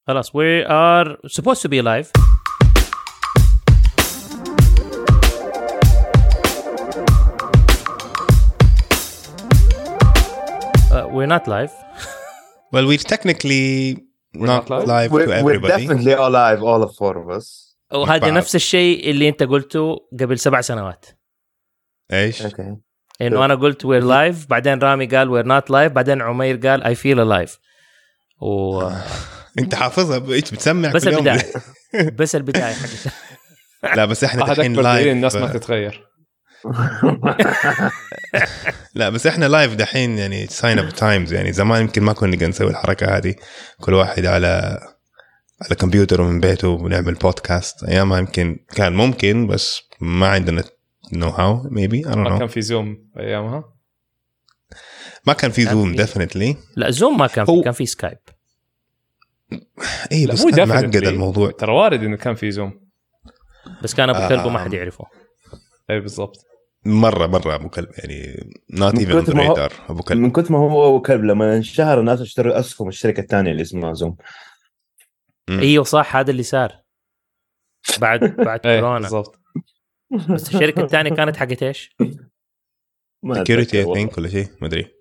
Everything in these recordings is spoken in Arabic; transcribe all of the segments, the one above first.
خلاص we are supposed to be live. We're not live. Well, we're technically not live to everybody. We're definitely all live, all of four of us. وهذا نفس الشيء اللي انت قلته قبل 7 سنوات. ايش؟ انه انا قلت we're live، بعدين رامي قال we're not live، بعدين عمير قال I feel alive. انت حافظها ايش بتسمع بس كل يوم؟ البداية. بس البداية حقتها. لا بس احنا الحين لايف، الناس ما تتغير. لا بس احنا لايف دحين يعني ساين اب تايمز، يعني زمان يمكن ما كنا نقدر نسوي الحركه هذه، كل واحد على كمبيوتر ومن بيته ونعمل بودكاست. ايام ما يمكن كان ممكن، بس ما عندنا نو هاو ميبي ما كان في زوم ايامها، ما كان في زوم ديفينتلي. لا زوم ما كان في، كان في سكايب. اي بس معقد الموضوع، ترى وارد انه كان في زوم، بس كان ابو كلب وما حد يعرفه. اي بالضبط، مره ابو كلب يعني نوت ايفن ابو كلب. من كنت ما هو ابو كلب لما انشهر الناس اشتروا اسهم الشركه الثانيه اللي اسمها زوم. ايوه صح، هذا اللي صار بعد كورونا بالضبط. بس الشركه الثانيه كانت حقت ايش؟ سكيورتي اي ثينك ولا شيء ما ادري.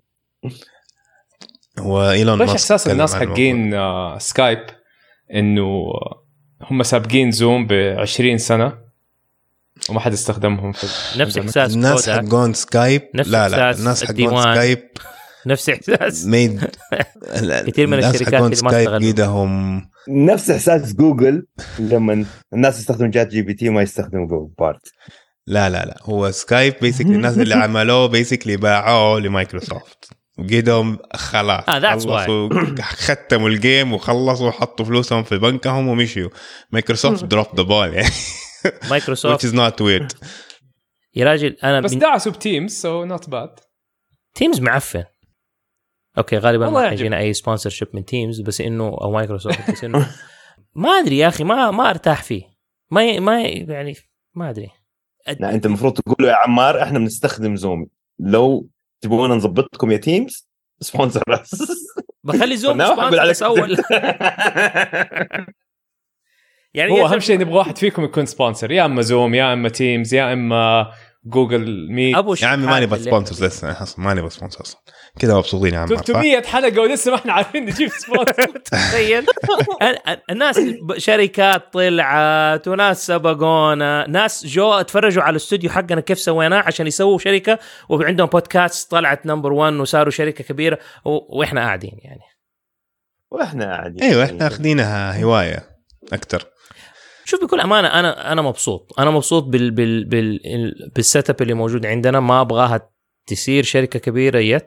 هو ايلون ماسك احساس الناس حقين سكايب انه هم سابقين زوم ب20 سنه وما حد استخدمهم في نفس احساس الناس حقون سكايب. لا الناس حقون سكايب نفس احساس كثير من الشركات اللي ما استغلوا نفس احساس جوجل لما الناس يستخدموا جات جي بي تي ما يستخدموا جوجل بارت. لا هو سكايب بيسكلي الناس اللي عملوه بيسكلي باعوه لمايكروسوفت وقيدهم خلاص خلصوا ختموا الجيم وخلصوا وحطوا فلوسهم في بنكهم ومشيوا. مايكروسوفت دروب ذا بول يعني مايكروسوفت which is not weird يا راجل. أنا بس دعسوا بتيمز so not bad. تيمز معفن. أوكي غالبا ما حيجينا أي سبونسرشيب من تيمز، بس إنه أو مايكروسوفت، بس إنه ما أدري يا أخي ما أرتاح فيه. ما يعني ما أدري. لا أنت المفروض تقول له يا عمار إحنا بنستخدم زوم، لو تبغونا نضبطكم يا تيمز سبونسر بس. بخلي زوم سبونسر أول. يعني هو أهم شيء نبغى واحد فيكم يكون سبونسر، يا إما زوم يا إما تيمز يا إما جوجل ميت. يا عمي ما نبغى سبونسرز لسه، ما نبغى سبونسرز كذا مبسوطين يا عمار. 300 حلقة ولسه ما احنا عارفين نجيب سبونسر. تخيل الناس شركات طلعت وناس سبقونا، ناس جو اتفرجوا على الاستوديو حقنا كيف سويناه عشان يسووا شركة وعندهم بودكاست طلعت نمبر 1 وصاروا شركة كبيرة واحنا قاعدين يعني. واحنا قاعدين ايوه احنا اخذينها هواية اكتر. شوف بكل أمانة أنا مبسوط بالسيت اب اللي موجود عندنا. ما أبغاها تصير شركة كبيرة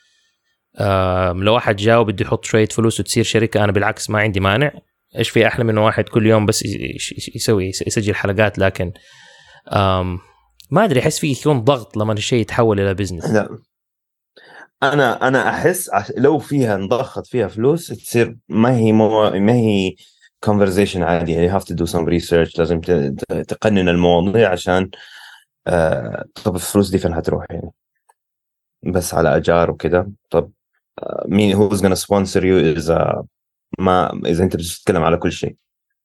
لو واحد جاء وبده يحط شوية فلوس وتصير شركة، أنا بالعكس ما عندي مانع. إيش في أحلى من واحد كل يوم بس يسجل حلقات، لكن ما أدري أحس فيه يكون ضغط لما الشيء يتحول إلى بيزنس. لا أنا أحس لو فيها نضخت فيها فلوس تصير ما هي conversation عادي يعني. you have to do some research، لازم تقنن المواضيع عشان طب الفلوس دي فين هتروح يعني؟ بس على أجار وكده. طب مين who's gonna sponsor you إذا أنت بتتكلم على كل شيء.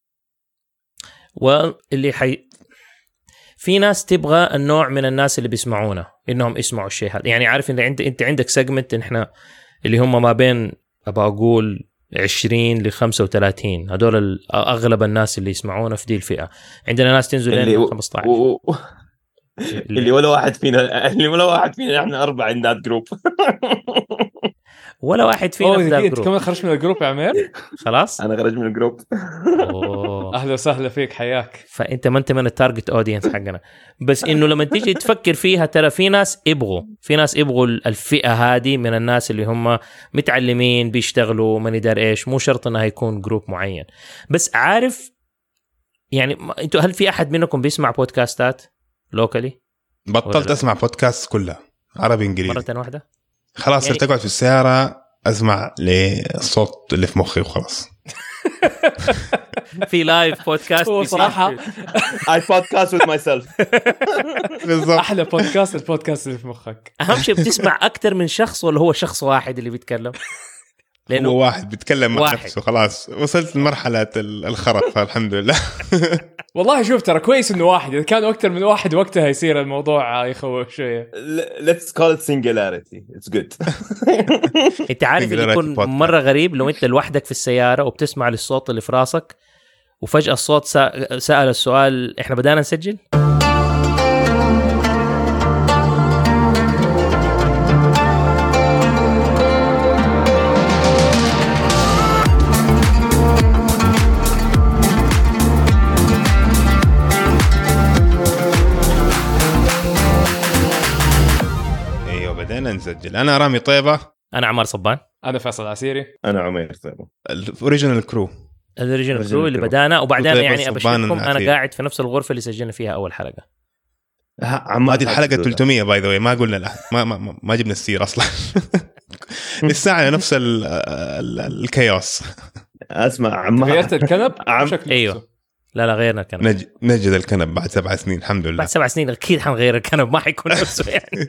في ناس تبغى النوع من الناس اللي بيسمعونا إنهم يسمعوا الشيء هذا، يعني عارف إن أنت عندك سيجمنت إحنا اللي هم ما بين أبغى أقول 20 ل 35، هذول أغلب الناس اللي يسمعونا في دي الفئة. عندنا ناس تنزل لين 15 اللي ولا واحد فينا احنا 4 in that group. ولا واحد فينا في الجروب. انت كمان خرج من الجروب يا عمير؟ خلاص انا خرج من الجروب. اهلا وسهلا فيك، حياك. فانت ما انت من التارجت اودينس حقنا، بس انه لما تيجي تفكر فيها ترى في ناس يبغوا الفئة هذه من الناس اللي هم متعلمين بيشتغلوا ما ندري ايش. مو شرط انه يكون جروب معين، بس عارف يعني. انتوا هل في احد منكم بيسمع بودكاستات لوكالي؟ بطلت اسمع بودكاست كلها عربي انجليزي مرة واحدة. خلاص صرت اقعد في السيارة اسمع للصوت اللي في مخي وخلاص. في لايف بودكاست صراحة I podcast with myself. بالضبط. احلى البودكاست اللي في مخك. اهم شيء بتسمع اكثر من شخص ولا هو شخص واحد اللي بيتكلم؟ لانه هو واحد بيتكلم مع واحد. نفسه خلاص وصلت لمرحله الخرف فالحمد لله. والله شوف ترى كويس انه واحد، اذا كانوا اكثر من واحد وقتها يصير الموضوع يخوف شويه. let's call it singularity it's good. انت عارف اللي يكون مره غريب لو انت لوحدك في السياره وبتسمع للصوت اللي في راسك وفجاه الصوت سأل السؤال احنا بدانا نسجل. نسجل. انا رامي طيبه، انا عمار صبان، انا فيصل عسيري، انا عمير طيبه. الاوريجينال كرو اللي بدانا وبعدين يعني ابشركم انا قاعد في نفس الغرفه اللي سجلنا فيها اول حلقه. هذه الحلقه 300 باي ذا واي، ما قلنا ما جبنا السير اصلا. لسه على نفس الكيوس. اسمع عمار غيرت الكنب ايوه لا غيرنا الكنب. نجد الكنب بعد 7 سنين الحمد لله. بعد 7 سنين اكيد حنغير الكنب، ما حيكون نفسه يعني.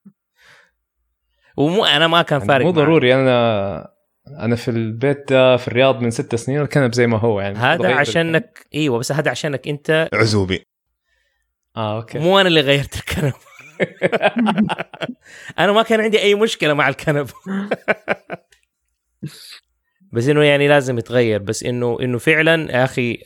ومو انا ما كان فارق، مو ضروري. انا في البيت ده في الرياض من 6 سنين الكنب زي ما هو يعني. هذا عشانك ايوه، بس هذا عشانك انت عزوبي. اوكي، مو انا اللي غيرت الكنب. انا ما كان عندي اي مشكله مع الكنب. بس انه يعني لازم يتغير، بس انه فعلا يا اخي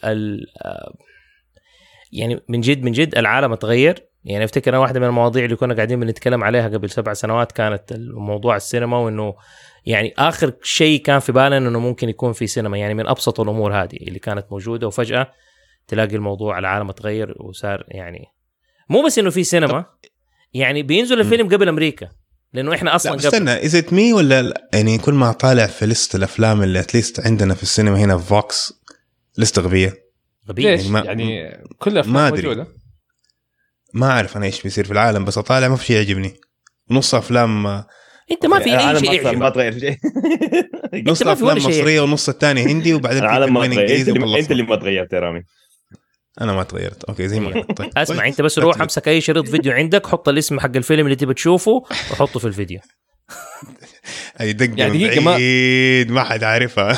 يعني من جد العالم اتغير. يعني افتكر انا واحده من المواضيع اللي كنا قاعدين بنتكلم عليها قبل 7 سنوات كانت الموضوع السينما، وانه يعني اخر شيء كان في بالنا انه ممكن يكون في سينما، يعني من ابسط الامور هذه اللي كانت موجوده، وفجاه تلاقي الموضوع العالم اتغير وصار يعني مو بس انه في سينما، يعني بينزل الفيلم قبل امريكا، لانه احنا اصلا قبل. استنى، از ات مي ولا يعني كل ما طالع في ليست الافلام اللي اتليست عندنا في السينما هنا في فوكس ليست غبيه ليش يعني كل افلام موجوده. ما اعرف انا ايش بيصير في العالم، بس اطالع ما في شيء يعجبني. نص افلام انت ما في اي شيء يعجبك، ما تغير شيء. نص افلام مصريه ونص الثاني هندي، وبعدين العالم ما تغير. انت اللي ما تغيرت يا رامي. انا ما تغيرت. اوكي زي ما قلت. طيب اسمع، انت بس روح امسك اي شريط فيديو عندك، حط الاسم حق الفيلم اللي تبي تشوفه وحطه في الفيديو. هي دقه يعني بعيد ما حد عارفها.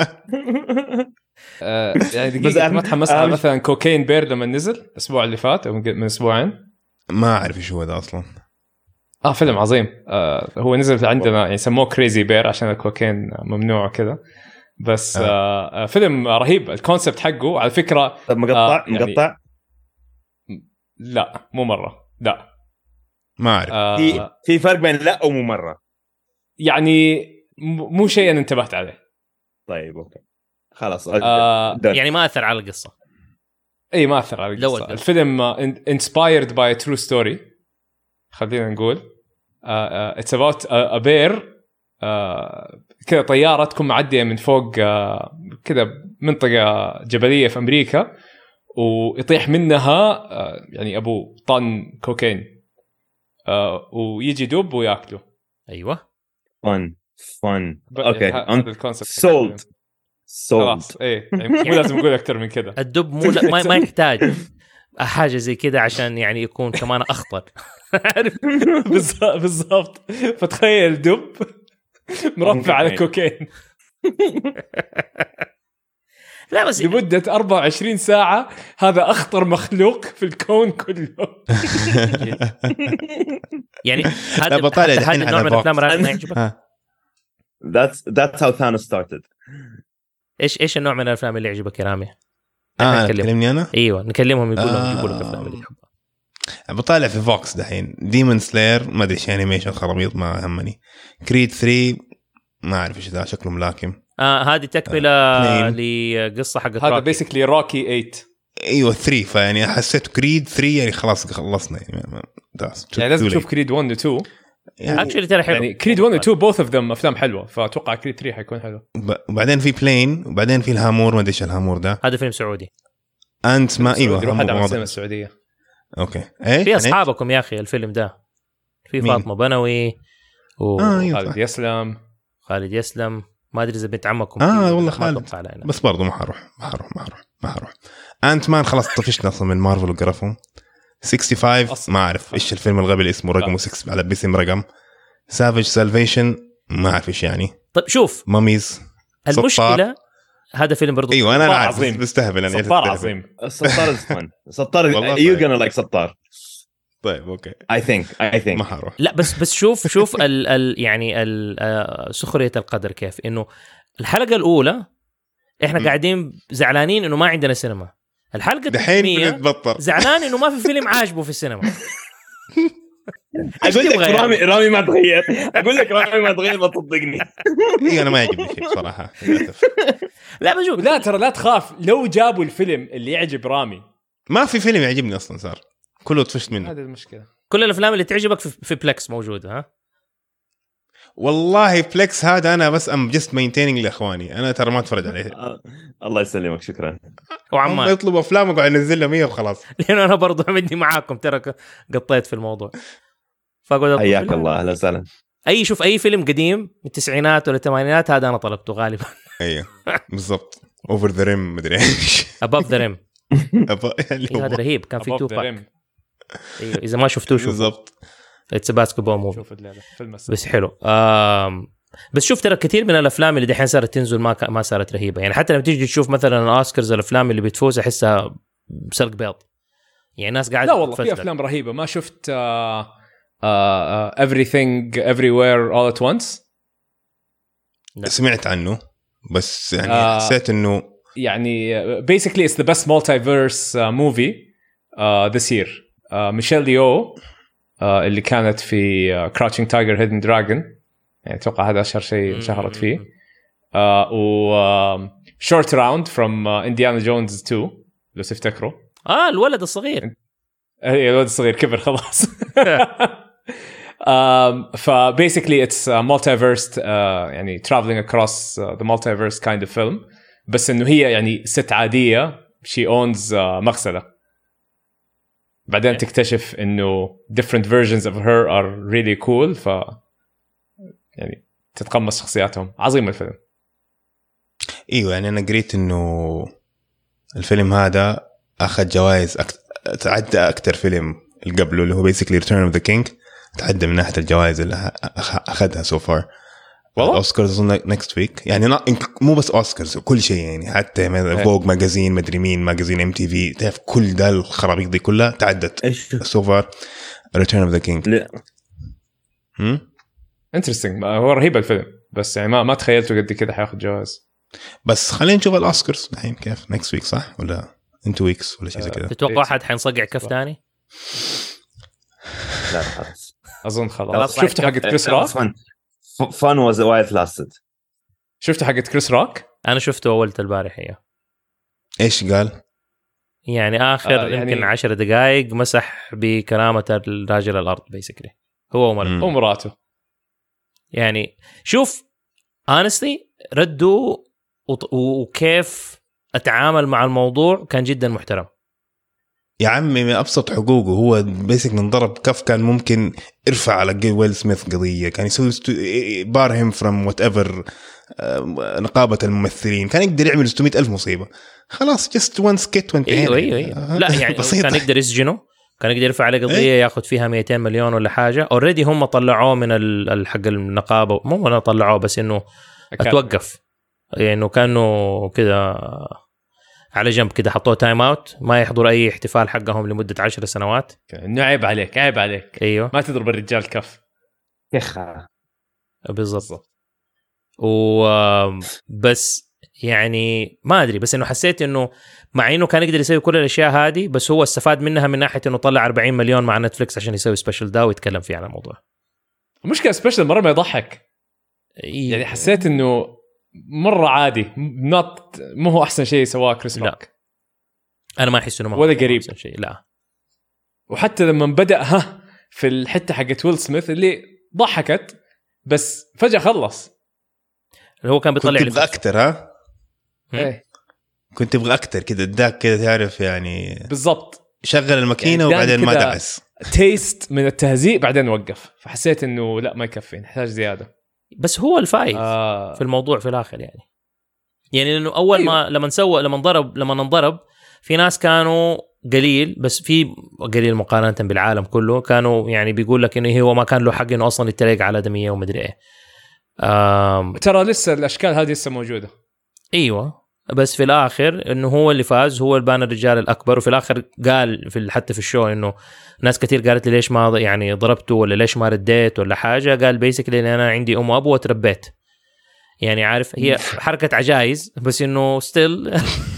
يعني دقيقة ما تحمست على مثلا كوكين بير لما نزل الأسبوع اللي فات أو من أسبوعين؟ ما أعرف إيش هو ده أصلا. فيلم عظيم. هو نزل عندنا يعني سموه كريزي بير عشان الكوكين ممنوع كذا، بس فيلم رهيب. الكونسبت حقه على فكرة مقطع يعني لا مو مرة، لا ما أعرف. في فرق بين لا ومو مرة، يعني مو شيء أنا انتبهت عليه. طيب أوكي خلاص. يعني ما أثر على القصة. اي ما أثر على القصة. الفيلم inspired by a true story، خلينا نقول it's about a bear. كذا طيارة تكون معدية من فوق كذا منطقة جبلية في أمريكا، ويطيح منها يعني أبو طن كوكين، ويجي دب ويأكله. أيوة fun اوكي هذا الكونسبت sold خلاص. ايه يعني مو لازم اقول اكثر من كده. الدب مو ما يحتاج حاجه زي كده عشان يعني يكون كمان اخطر. بالضبط. فتخيل دب مرفع على كوكين لا بس لمدة 24 ساعة. هذا أخطر مخلوق في الكون كله. يعني هذا النوع من الأفلام ما يعجبك؟ That's how Thanos started. إيش النوع من الأفلام اللي يعجبك يا رامي؟ نكلمني أنا؟ أيوة نكلمهم يقولوا الأفلام اللي يحبها. بطالع في فوكس دحين ديمون سلاير، ما أدري إيش أنيميشن خرابيط ما همني. كريد 3 ما أعرف إيش ذا، شكله ملاكم. هذه تكملة لقصة حقت هذا بيسكلي روكي 8. ايوه 3. فيعني حسيت كريد 3 يعني خلاص خلصنا يعني لازم تشوف كريد 1 و 2 اكشلي ترى حلو. يعني كريد 1 و 2 both of them افلام حلوه، فاتوقع كريد 3 حيكون حلو. وبعدين في بلين، وبعدين في الهامور، ما ادري ايش الهامور ده. هذا فيلم سعودي. انت ما ايوه روح على السينما السعوديه. اوكي ايه في اصحابكم يا اخي الفيلم ده، في فاطمه بنوي وخالد يسلم. خالد يسلم ما ادري اذا بنت عمكم. والله خالد، بس برضو ما حروح. انت مان خلاص طفشنا اصلا من مارفل وقرفهم. 65 ما اعرف ايش الفيلم الغبي اللي اسمه رقمه 6 على باسم رقم. سافيج سالفيشن ما اعرف ايش يعني. طيب شوف ماميز المشكله هذا فيلم برضو ايوه انا عارف عظيم. بستهبل انا سطار عظيم. سطار فن سطار والله يو طيب. gonna like سطار طيب اوكي I think ما حروح. لا بس شوف يعني سخريه القدر كيف انه الحلقه الاولى احنا قاعدين زعلانين انه ما عندنا سينما. الحلقه دحين الثانيه بنتبطر زعلان انه ما في فيلم عاجبه في السينما. اقول لك تبغى يعني؟ رامي ما تغير اقول لك رامي ما تغير ما تصدقني. إيه انا ما يعجبني شيء صراحه للأسف. لا بشوف لا ترى لا تخاف لو جابوا الفيلم اللي يعجب رامي. ما في فيلم يعجبني اصلا صار كله طفشت منه. هذه المشكله. كل الافلام اللي تعجبك في بلكس موجوده ها. والله فليكس هذا انا بس ام جست مينتيننج لاخواني انا ترى ما اتفرج عليه. الله يسلمك شكرا. هم وعمال يطلبوا افلام وقاعد انزل لهم 100 وخلاص. لانه انا برضو عندي معاكم ترى قطيت في الموضوع فاقول حياك الله اهلا وسهلا. شوف اي فيلم قديم من التسعينات ولا الثمانينات هذا انا طلبته غالبا. ايوه بالضبط اوفر ذا ريم مدري ايش above the rim اللي هذا هو رهيب كان في Above the توباك. Rim. ايوه اذا ما شفتوه شوف بالضبط. اتس باسكتبول موفي شوف الليله فيلم بس حلو. بس شوف ترى كثير من الافلام اللي دحين صارت تنزل ما صارت رهيبه يعني. حتى لما تيجي تشوف مثلا الاوسكارز الافلام اللي بتفوز احسها سلق بيض يعني. ناس قاعده لا والله في افلام رهيبه ما شفت everything everywhere all at once. سمعت عنه بس يعني حسيت انه يعني basically it's the best multiverse movie this year. ميشيل يو اللي كانت في Crouching Tiger Hidden Dragon يعني اتوقع هذا اشهر شيء شهرت فيه. و short round from Indiana Jones 2 لو تفتكروا. الولد الصغير الولد الصغير كبر خلاص. فباسically it's multiverse يعني traveling across the multiverse kind of film. بس انه هي يعني ست عاديه she owns مغسله. بعدين تكتشف انه different versions of her are really cool ف يعني تتقمص شخصياتهم. عظيم الفيلم. ايوه يعني انا قريت انه الفيلم هذا اخذ جوائز تعدى اكثر فيلم اللي قبله اللي هو basically Return of the King. تعدى من ناحيه الجوائز اللي اخذها so far. اوسكارز نكست ويك يعني مو بس اوسكارز كل شيء يعني. حتى فوق ماجازين مدري مين ماجازين MTV تعرف كل ده الخرابيط دي كلها تعدت so far Return of the King. interesting. هو رهيب الفيلم بس يعني ما تخيلته قد كده حياخد جوائز. بس خلينا نشوف الاوسكارز الحين كيف نكست ويك صح ولا انت ويكس ولا شيء زي كذا. تتوقع احد حينصقع كف ثاني؟ لا خلاص اظن خلاص. شفت حقت كريس روك؟ fun was while it lasted. شفت حقت كريس روك؟ انا شفته اولت البارح. هي ايش قال؟ يعني اخر يعني يمكن 10 دقائق مسح بكرامه الراجل الارض بيسكلي هو ومراته. يعني شوف honestly ردوا وكيف اتعامل مع الموضوع كان جدا محترم. يا عمي من ابسط حقوقه هو بيسك نضرب كف كان ممكن ارفع على ويل سميث قضيه كان يسوي بارهم فروم وات ايفر نقابه الممثلين كان يقدر يعمل 600,000 مصيبه. خلاص جست وان سكيت وانتهينا. ايوه لا يعني كان يقدر يسجنه كان يقدر يرفع عليه قضيه ياخذ فيها 200 مليون ولا حاجه. اوريدي هم طلعوه من الحق النقابه مو انا طلعوه بس انه اتوقف يعني انه كانوا كذا على جنب كده حطوه تايم اوت ما يحضر اي احتفال حقهم لمده 10 سنوات. انه عيب عليك ايوه ما تضرب الرجال كف يخا بالضبط. وبس يعني ما ادري بس انه حسيت انه مع انه كان يقدر يسوي كل الاشياء هذه بس هو استفاد منها من ناحيه انه طلع 40 مليون مع نتفليكس عشان يسوي سبيشل ده ويتكلم فيه عن الموضوع. المشكله سبيشل مره ما يضحك يعني حسيت انه مره عادي مو هو احسن شيء سواه كريس روك. انا ما احس انه ولا قريب احسن شيء لا. وحتى لما بدا في الحته حقت ويل سميث اللي ضحكت بس فجاه خلص. هو كان بيطلع لي اكثر ايه كنت ابغى اكثر كده اداك كده تعرف يعني بالضبط شغل الماكينه يعني وبعدين ما دعس تيست من التهزيء بعدين وقف. فحسيت انه لا ما يكفي نحتاج زياده. بس هو الفايز في الموضوع في الاخر يعني لانه اول ما لما انضرب في ناس كانوا قليل بس في قليل مقارنه بالعالم كله كانوا يعني بيقول لك انه هو ما كان له حق انه اصلا يتريق على دميه ومدري ايه. ترى لسه الاشكال هذه لسه موجوده. ايوه بس في الاخر انه هو اللي فاز، هو البان الرجال الاكبر. وفي الاخر قال حتى في الشو انه ناس كتير قالت لي ليش ما يعني ضربته ولا ليش ما رديت ولا حاجه. قال بيسكلي لان انا عندي ام وابو وتربيت. يعني عارف هي حركه عجايز بس انه ستيل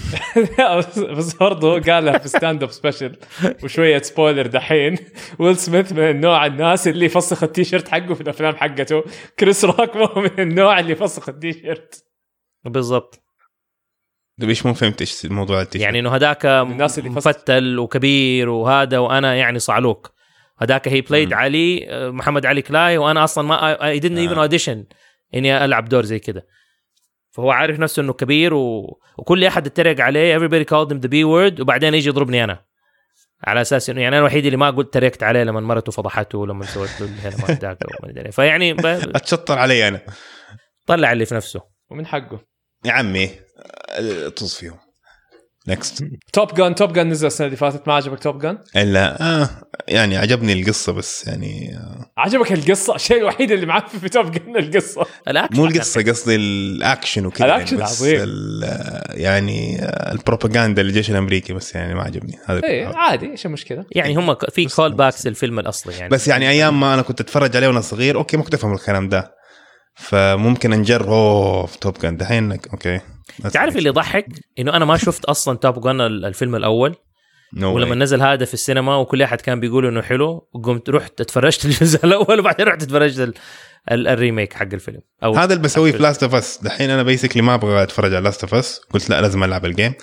بس برضه قالها في ستاند اب سبيشل وشويه سبويلر دحين. ويل سميث من النوع الناس اللي يفسخ التيشيرت حقه في الافلام حقته. كريس روك مو من النوع اللي يفسخ التيشيرت. بالضبط. ايش مو فهمت ايش الموضوع التيشيرت؟ يعني انه هداك مفتل وكبير وهذا وانا يعني صعلوك. هداك هي بلايد علي محمد علي كلاي وانا اصلا ما I didn't even audition اني العب دور زي كده. فهو عارف نفسه انه كبير وكل احد اتريق عليه everybody called him the B word وبعدين يجي يضربني انا على اساس انه يعني انا الوحيد اللي ما قلت تريقت عليه لما مرته فضحته لما سويت له هنا ما ادري. فيعني اتشطر علي انا. طلع اللي في نفسه ومن حقه يا عمي طز فيهم. نكست. توب جان نزل السنه اللي فاتت. ما عجبك توب جان؟ الا يعني عجبني القصه بس يعني عجبك القصه؟ الشيء الوحيد اللي معفن في توب جان القصه. مو القصه قصدي الاكشن وكذا. الاكشن يعني عظيم. يعني البروباغندا للجيش الامريكي بس يعني ما عجبني هذا. ايه عادي ايش المشكله يعني هم في كول باكس الفيلم الاصلي يعني. بس يعني ايام ما انا كنت اتفرج عليه وانا صغير اوكي ما كنت افهم الكلام ده. فممكن نجرب في توب جان دحين اوكي. تعرف اللي ضحك انه انا ما شفت اصلا توب جان الفيلم الاول ولما نزل هذا في السينما وكل احد كان بيقول انه حلو وقمت رحت اتفرجت الجزء الاول وبعدين رحت اتفرجت الريميك حق الفيلم. هذا اللي بسويه في لاست اوف اس دحين. انا بيسكلي ما ابغى اتفرج على لاست اوف اس. قلت لا لازم العب الجيم.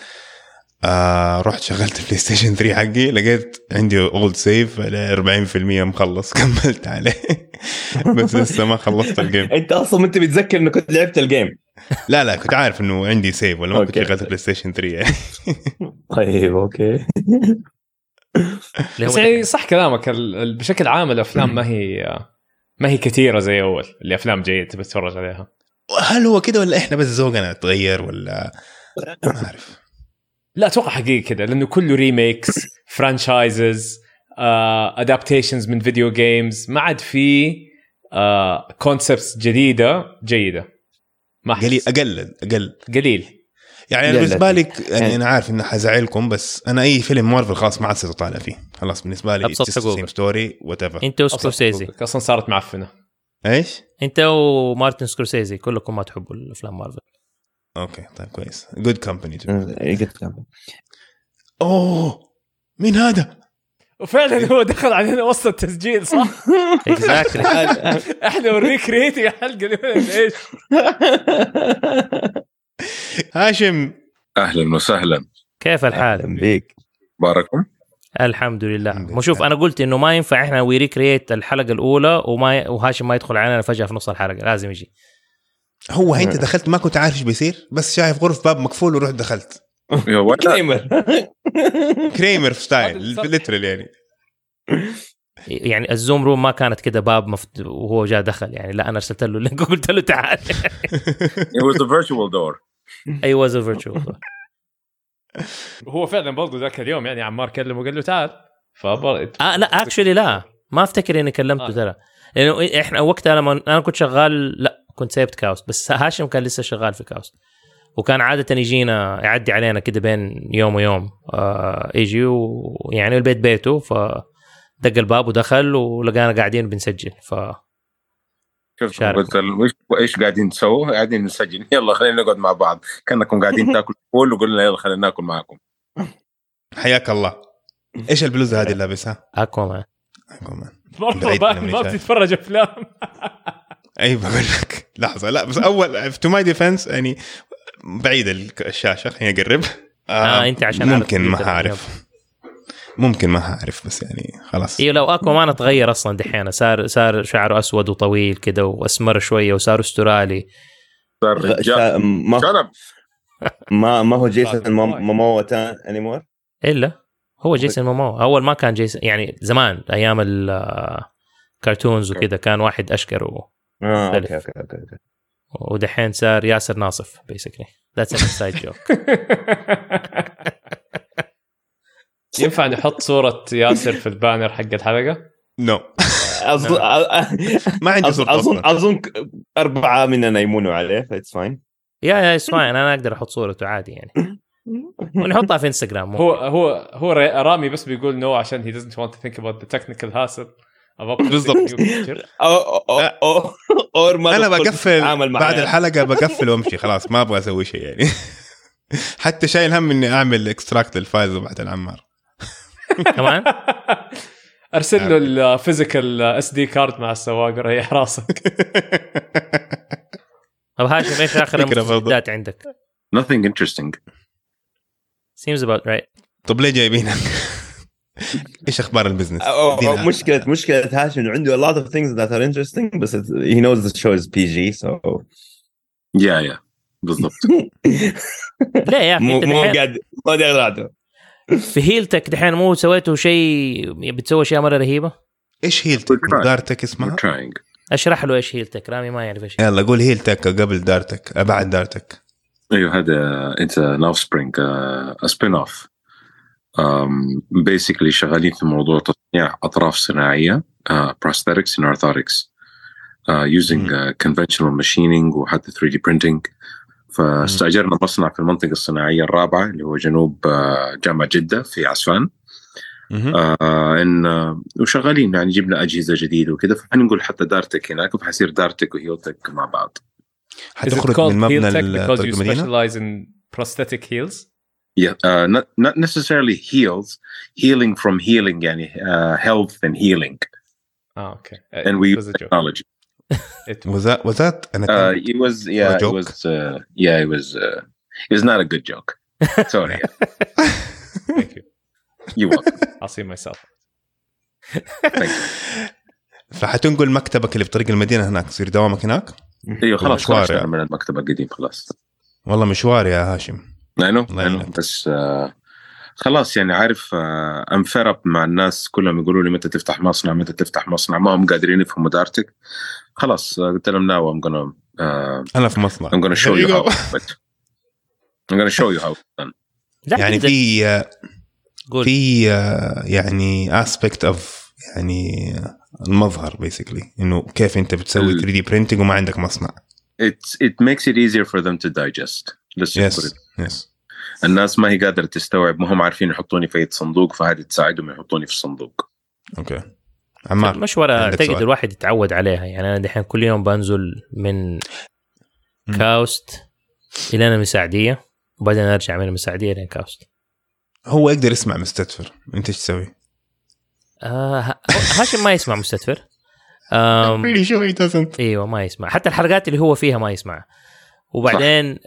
رحت شغلت البلاي ستيشن 3 حقي لقيت عندي اولد سيف 40% مخلص كملت عليه بس لسه ما خلصت الجيم. انت اصلا انت بتذكر انه كنت لعبت الجيم؟ لا كنت عارف انه عندي سيف ولا ما كنت شغلت البلاي ستيشن 3 يعني. طيب اوكي. بس يعني صح كلامك. بشكل عام الافلام ما هي كثيره زي اول. اللي افلام جيد بتتفرج عليها. هل هو كده ولا احنا بس ذوقنا تغير ولا ما اعرف. لا اتوقع حقيقي كده لانه كله ريميكس فرانشايزز ادابتيشنز من فيديو جيمز. ما عاد في كونسبتس جديده جيده. ما قليل يعني أنا بالنسبه لي يعني انا عارف انه حزعلكم بس انا اي فيلم مارفل خلاص ما عاد طالع فيه خلاص بالنسبه لي سيم ستوري وات ايفر. انت وسكورسيزي اصلا صارت معفنه. ايش انت ومارتن سكورسيزي كلكم ما تحبوا الافلام مارفل. اوكي طيب كويس. جود كومباني. مين هذا؟ وفعلا هو دخل علينا وسط التسجيل صح؟ اكزاكتلي. احنا وريكريتي حلقه ايش. هاشم اهلا وسهلا. كيف الحال بيك؟ باركم. الحمد لله. شوف انا قلت انه ما ينفع احنا وريكريت الحلقه الاولى وهاشم ما يدخل علينا فجاه في نص الحلقه. لازم يجي. هو انت دخلت ما كنت عارف ايش بيصير بس شايف غرف باب مقفول ورحت دخلت. كريمر في ستايل ليترال يعني الزوم روم ما كانت كده باب وهو جاء دخل يعني. لا انا ارسلت له اللينك وقلت له تعال. It was a virtual door. I was a virtual door. هو فعلا برضو ذاك اليوم يعني عمار كلمه وقال له تعال. لا اكشلي لا ما افتكر اني كلمته ترى لانه احنا وقتها لما انا كنت شغال لا كنت سيبت كاوست بس هاشم كان لسه شغال في كاوست وكان عادة يجينا يعدي علينا كده بين يوم ويوم يجي ويعني البيت بيته فدق الباب ودخل ولقانا قاعدين بنسجل شوف قلت ايش قاعدين تسووا؟ قاعدين نسجل. يلا خلينا نقعد مع بعض كأنكم قاعدين تاكل فول وقلنا يلا خلينا ناكل معكم. حياك الله. ايش البلوزة هذه اللي لابسها؟ أكوامان. ما بتتفرج افلام. اي بقول لك لحظه لا بس اول تو ماي ديفنس يعني بعيد الشاشه خليني اقرب. انت عشان ممكن ما اعرف بس يعني خلاص. ايوه لو اكوامان تغير اصلا دحين صار شعره اسود وطويل كده واسمر شويه وصار استرالي. صار ما هو جيسون موموا انيمور الا هو جيسون موموا. اول ما كان جيسون يعني زمان ايام الكرتونز وكده كان واحد اشقر اوكي ودحين صار ياسر ناصف basically. that's an inside joke. ينفع نحط صورة ياسر في البانر حق الحلقة؟ نو ما عندي صورة. أظن 4 مننا يمونوا عليه فايتس فاين. يا اسمعي انا اقدر احط صورته عادي يعني ونحطها في انستغرام. هو رامي بس بيقول نو عشان he doesn't want to think about the technical hassle. بالضبط. انا بقفل بعد الحلقه بقفل وامشي خلاص ما ابغى اسوي شيء يعني. حتى شايل هم اني اعمل اكستراكت للفايلز بعد العمار كمان ارسل له الفيزيكال اس دي كارد مع السواق ريح راسك. طب هاشم ايش اخر المستجدات عندك؟ nothing interesting seems about right. طب ليه جايبينك؟ ايش اخبار البزنس؟ مشكله هاشم انه عنده a lot of things that are interesting بس he knows the show is PG so yeah بالضبط. لا يا اخي مو قاعد ما قاعد في هيلتك دحين مو سويتوا شيء بتسوي اشياء مره رهيبه. ايش هيلتك؟ دارتك اسمها؟ اشرح له ايش هيلتك. رامي ما يعرف ايش. يلا قول هيلتك قبل دارتك بعد دارتك. ايوه هذا it's an offspring a spin-off. basically شغالين في موضوع تصنيع أطراف صناعية prosthetics and orthotics using conventional machining وحتى 3D printing. فاستأجرنا مصنع في المنطقة الصناعية الرابعة اللي هو جنوب جامعة جدة في عسفان. وشغالين يعني جبنا أجهزة جديدة وكده فحنقول حتى دارتك هناك وحيصير دارتك وهيلتك مع بعض. حتخرج من مبنى because you specialize in prosthetic heels. Yeah, not necessarily healing from healing يعني health and healing. Okay. And we use technology. Was that an attempt? It was it was not a good joke. Sorry. Thank you. You're welcome. I'll see myself. Thank you. فحتنقل مكتبك اللي في طريق المدينة هناك تصير دوامك هناك؟ ايوه خلاص من المكتب القديم خلاص. والله مشوار يا هاشم. أنا بس خلاص يعني عارف أنفرب مع الناس كلهم يقولوا لي متى تفتح مصنع ما هم قادرين يفهموا دارتك. خلاص قلت لهم now I'm gonna أنا في مصنع I'm gonna show you how I'm gonna show you how يعني في يعني aspect of يعني المظهر basically إنه كيف أنت بتسوي 3D printing وما عندك مصنع. It makes it easier for them to digest. Yes. الناس ما هي قادرة تستوعب ما هم عارفين يحطوني في صندوق فهذه تساعدهم يحطوني في الصندوق. أوكي. عمار مشوارة أعتقد الواحد يتعود عليها يعني أنا دحين كل يوم بنزل من كاوست إلى أنا مساعدية وبعدين أرجع من المساعدية إلى كاوست. هو يقدر يسمع مستدفر أنت إيش تسوي؟ هاشم ما يسمع مستدفر. really sure he doesn't. ايوه ما يسمع حتى الحلقات اللي هو فيها ما يسمع. وبعدين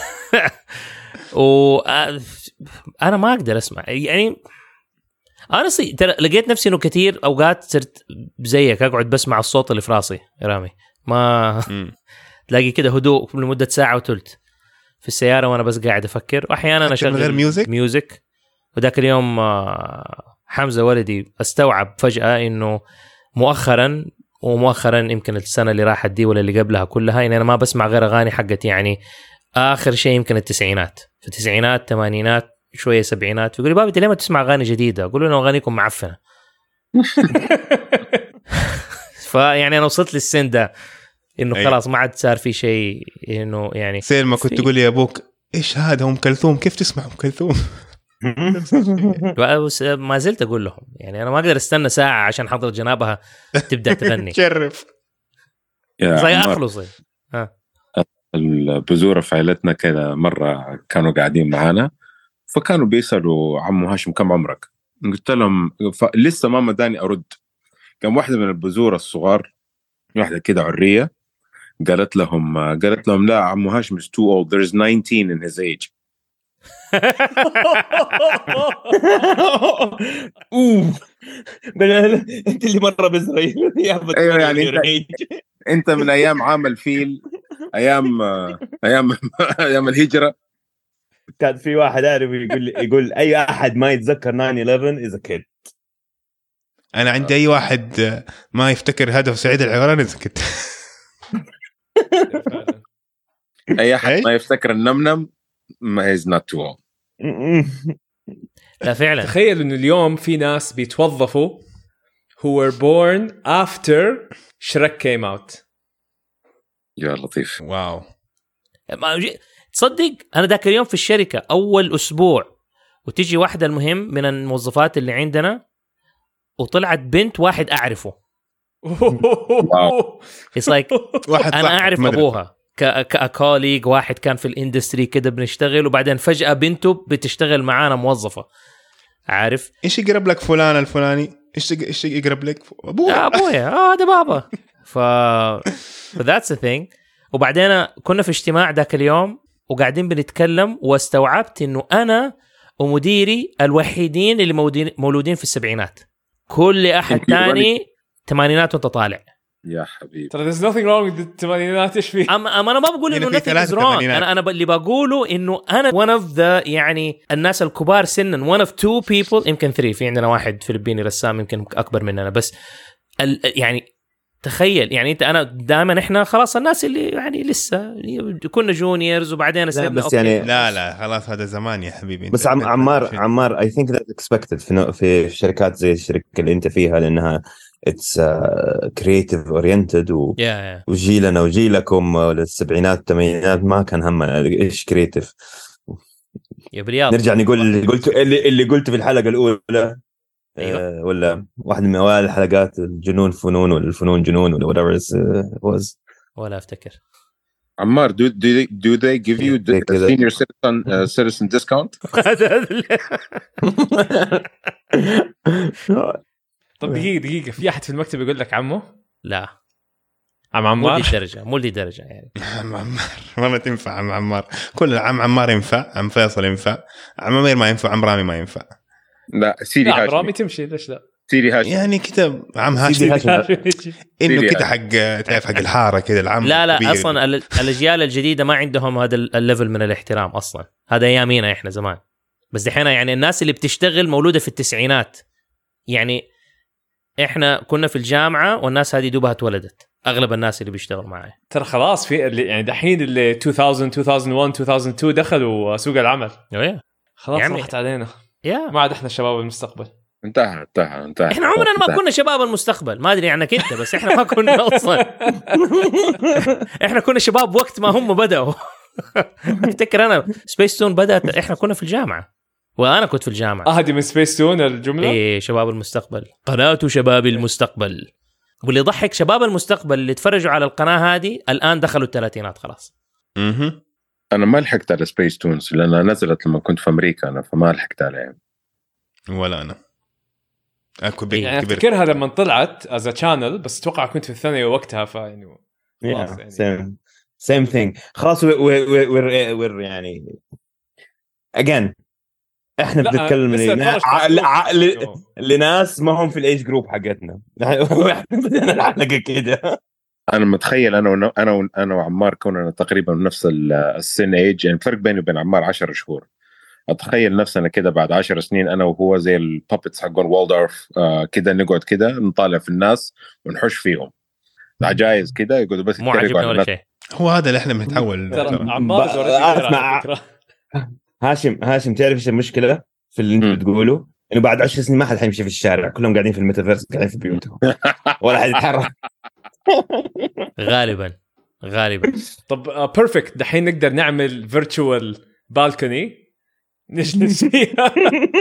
انا ما اقدر اسمع يعني انا ترى لقيت نفسي انه كثير اوقات صرت زيك اقعد بسمع الصوت اللي في راسي يا رامي ما تلاقي كده هدوء لمده ساعه وثلث في السياره وانا بس قاعد افكر واحيانا اشغل ميوزك. وذاك اليوم حمزه ولدي استوعب فجاه انه مؤخرا يمكن السنه اللي راحت دي ولا اللي قبلها كلها يعني انا ما بسمع غير اغاني حقت يعني اخر شيء يمكن التسعينات في التسعينات ثمانينات شويه سبعينات. يقول لي بابا انت ليه ما تسمع اغاني جديده؟ اقول له انه اغانيكم معفنه. فيعني انا وصلت للسن ده انه خلاص ما عاد صار في شيء انه يعني سيل ما كنت تقول لي يا ابوك ايش هذا ام كلثوم كيف تسمع ام كلثوم؟ ما زلت اقول لهم يعني انا ما اقدر استنى ساعه عشان حضرة جنابها تبدا تغني. جرب زي اخلصي. البذوره في عائلتنا كذا مره كانوا قاعدين معانا فكانوا بيسالوا عمو هاشم كم عمرك؟ قلت لهم لسه ما مداني ارد. كان واحده من البذوره الصغار واحده كده عريه قالت لهم لا عمو هاشم is too old there's 19 in his age. انت اللي مره بزري. ايوه يعني انت من ايام عام الفيل ايام الهجره. كان في واحد عارف يقول اي احد ما يتذكر 9/11 is a kid. انا عندي اي واحد ما يفتكر هدف سعيد العمراني is a kid. اي احد ما يفتكر النمنم ما is not too old. لا فعلا تخيل انه اليوم في ناس بيتوظفوا who were born after Shrek came out. يا لطيف. واو. تصدق انا ذاك اليوم في الشركه اول اسبوع وتيجي واحده المهم من الموظفات اللي عندنا وطلعت بنت واحد اعرفه. It's like واحد انا اعرف ابوها ككوليج، واحد كان في الاندستري كده بنشتغل، وبعدين فجاه بنته بتشتغل معانا موظفه. عارف ايش يقرب لك فلان الفلاني؟ ايش يقرب لك؟ ابويا. ابويا هذا بابا. that's the thing. وبعدين كنا في اجتماع ذاك اليوم وقاعدين بنتكلم، واستوعبت انه انا ومديري الوحيدين اللي مولودين في السبعينات. كل احد تاني ثمانينات وانت طالع. يا حبيبي ترى there's nothing wrong with الثمانينات. ايش فيه؟ انا ما بقول انه nothing is wrong. انا اللي بقوله انه انا one of the يعني الناس الكبار سنا، one of two people، يمكن 3، في عندنا واحد فلبيني رسام يمكن اكبر مننا، بس يعني تخيل يعني انت انا دائما احنا خلاص الناس اللي يعني لسه كنا جونيورز وبعدين بس يعني لا خلاص هذا زمان يا حبيبي. بس عمار I think that's expected في شركات زي الشركة اللي انت فيها، لانها it's creative oriented وجيلنا وجيلكم للسبعينات والثمانينات ما كان همنا ايش كرييتيف. يا برياض نرجع نقول اللي قلته في الحلقة الأولى. أيوة. ولا واحد من أوائل الحلقات، الجنون فنون ولا الفنون جنون ولا whatever it was. ولا أفتكر. عمار do they give you the senior citizen discount؟ طب دقيقة في أحد في المكتب يقول لك عمو؟ لا عمار مو دي درجة يعني. عمار ما تنفع عمار. كل عمار ينفع، عم فيصل ينفع، عم أمير ما ينفع، عم رامي ما ينفع. لا سيدي هاشمي. رامي تمشي ليش لا؟ سيدي هاشمي يعني كده عم هاشمي إنه كده حق تعرف حق الحارة كده العم. لا أصلا الأجيال الجديدة ما عندهم هذا الليفل من الاحترام أصلا. هذا أيامينا إحنا زمان. بس دحين يعني الناس اللي بتشتغل مولودة في التسعينات، يعني إحنا كنا في الجامعة والناس هذه دوبها اتولدت. أغلب الناس اللي بيشتغل معي ترى خلاص في يعني دحين اللي 2000 2001 2002 دخلوا سوق العمل. خلاص راحت علينا. ما عاد احنا شباب المستقبل. انتهى. احنا عمرنا ما كنا شباب المستقبل. ما ادري عنك انت، بس احنا ما كنا اصلا. احنا كنا شباب وقت ما هم بدأوا. افتكر انا سبيس تون بدأت احنا كنا في الجامعة، وانا كنت في الجامعة. هذه من سبيس تون الجملة. ايه شباب المستقبل، قناة شباب المستقبل. واللي يضحك شباب المستقبل اللي تفرجوا على القناة هذه الان دخلوا الثلاثينات خلاص. انا ما لحقت على سبيس تونز لانها نزلت لما كنت في امريكا انا، فما لحقت عليها. ولا انا يعني افتكرها لما طلعت از تشانل، بس اتوقع كنت في الثانوي وقتها، فيعني خلاص يعني same thing. خلاص we're يعني again احنا بنتكلم لناس ما هم في الايج جروب حقتنا. بدنا الحلقه كده. انا متخيل انا وعمار كوننا تقريبا نفس السن ايج، يعني الفرق بيني وبين عمار 10 شهور. اتخيل نفسنا كده بعد 10 سنين انا وهو زي البابتس حقون والدورف، كده نقعد كده نطالع في الناس ونحش فيهم عجايز كده يقولوا بس مو عجبنا ولا شيء. هو هذا اللي احنا بنتحول. اسمع هاشم تعرف ايش المشكله في اللي انت بتقوله؟ انه بعد 10 سنين ما حد حيمشي في الشارع، كلهم قاعدين في الميتافيرس، قاعدين في بيوتهم ولا حد يتحرك. غالبا طب بيرفكت. دحين نقدر نعمل فيرتشوال بالكوني نجلس فيها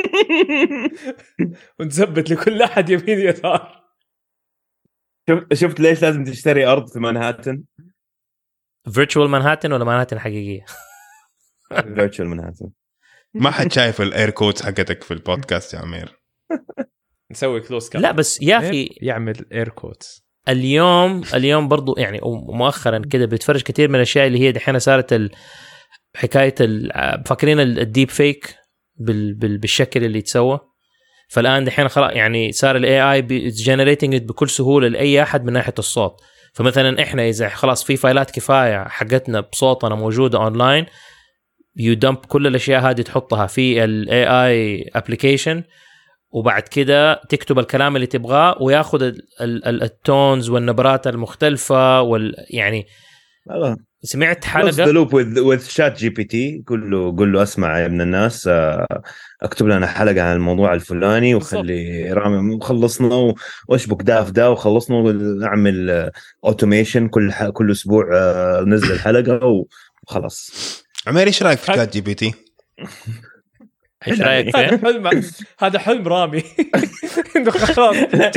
ونثبت لكل احد يمين يسار. شفت ليش لازم تشتري ارض في مانهاتن؟ فيرتشوال مانهاتن ولا مانهاتن حقيقيه؟ فيرتشوال مانهاتن. ما حد شايف الاير كودز حقتك في البودكاست يا عمير. نسوي كلوز كاب. لا بس يا اخي يعمل اير كودز. اليوم برضو يعني مؤخرا كده بتفرج كثير من الاشياء اللي هي دحين صارت حكايه فاكرين الديب فيك بالشكل اللي يتسوى. فالان دحين خلاص يعني صار الاي اي جنريتنج بكل سهوله لاي احد من ناحيه الصوت. فمثلا احنا اذا خلاص في فايلات كفايه حقتنا بصوتنا موجوده اونلاين، يدمب كل الاشياء هذه تحطها في الاي اي ابلكيشن، وبعد كده تكتب الكلام اللي تبغاه وياخذ التونز والنبرات المختلفه يعني سمعت close the حلقه loop with chat GPT. قول له اسمع يا ابن الناس، اكتب لنا حلقه عن الموضوع الفلاني وخلي رامي خلصنا واشبك ده وخلصنا ونعمل اوتوميشن كل اسبوع ننزل حلقه وخلاص. عمير ايش رايك في شات جي بي تي؟ ايش رايك فيه؟ هذا حلم رامي انه خلاص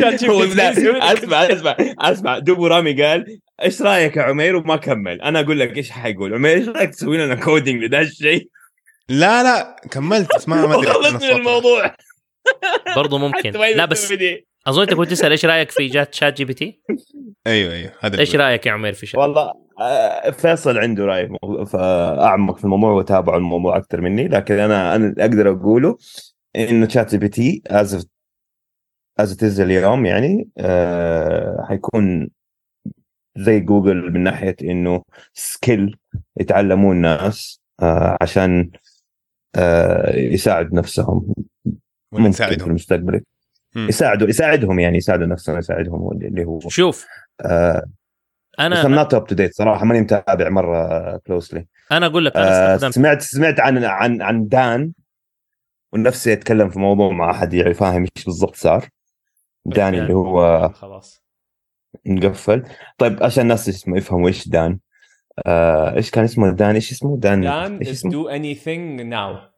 اسمع دوبو رامي قال ايش رايك يا عمير وما كمل. انا اقول لك ايش حيقول عمير، ايش رايك تسوي لنا كودينج لذا الشيء؟ لا كملت اسمع ما ادري خلصت من الموضوع برضو ممكن. لا بس اظن انت كنت تسال ايش رايك في شات جي بي تي. ايوه هذا ايش رايك يا عمير في شات؟ والله فيصل عنده راي فاعمق في الموضوع وتابع الموضوع اكثر مني، لكن انا اقدر اقوله انه شات جي بي تي از اليوم يعني حيكون زي جوجل من ناحيه انه سكيل يتعلمون الناس عشان يساعد نفسهم ممكن في المستقبل. يساعدهم يعني يساعدوا نفسهم يساعدهم اللي هو شوف انا نوت اب تو ديت صراحه ماني متابع مره كلوزلي. انا اقول لك انا سمعت عن دان ونفسه يتكلم في موضوع مع احد يعني فاهم ايش بالضبط صار. دان اللي هو خلاص نقفل. طيب عشان الناس يفهموا ايش دان ايش كان اسمه دان ايش اسمه دان ايش اسمه do anything now.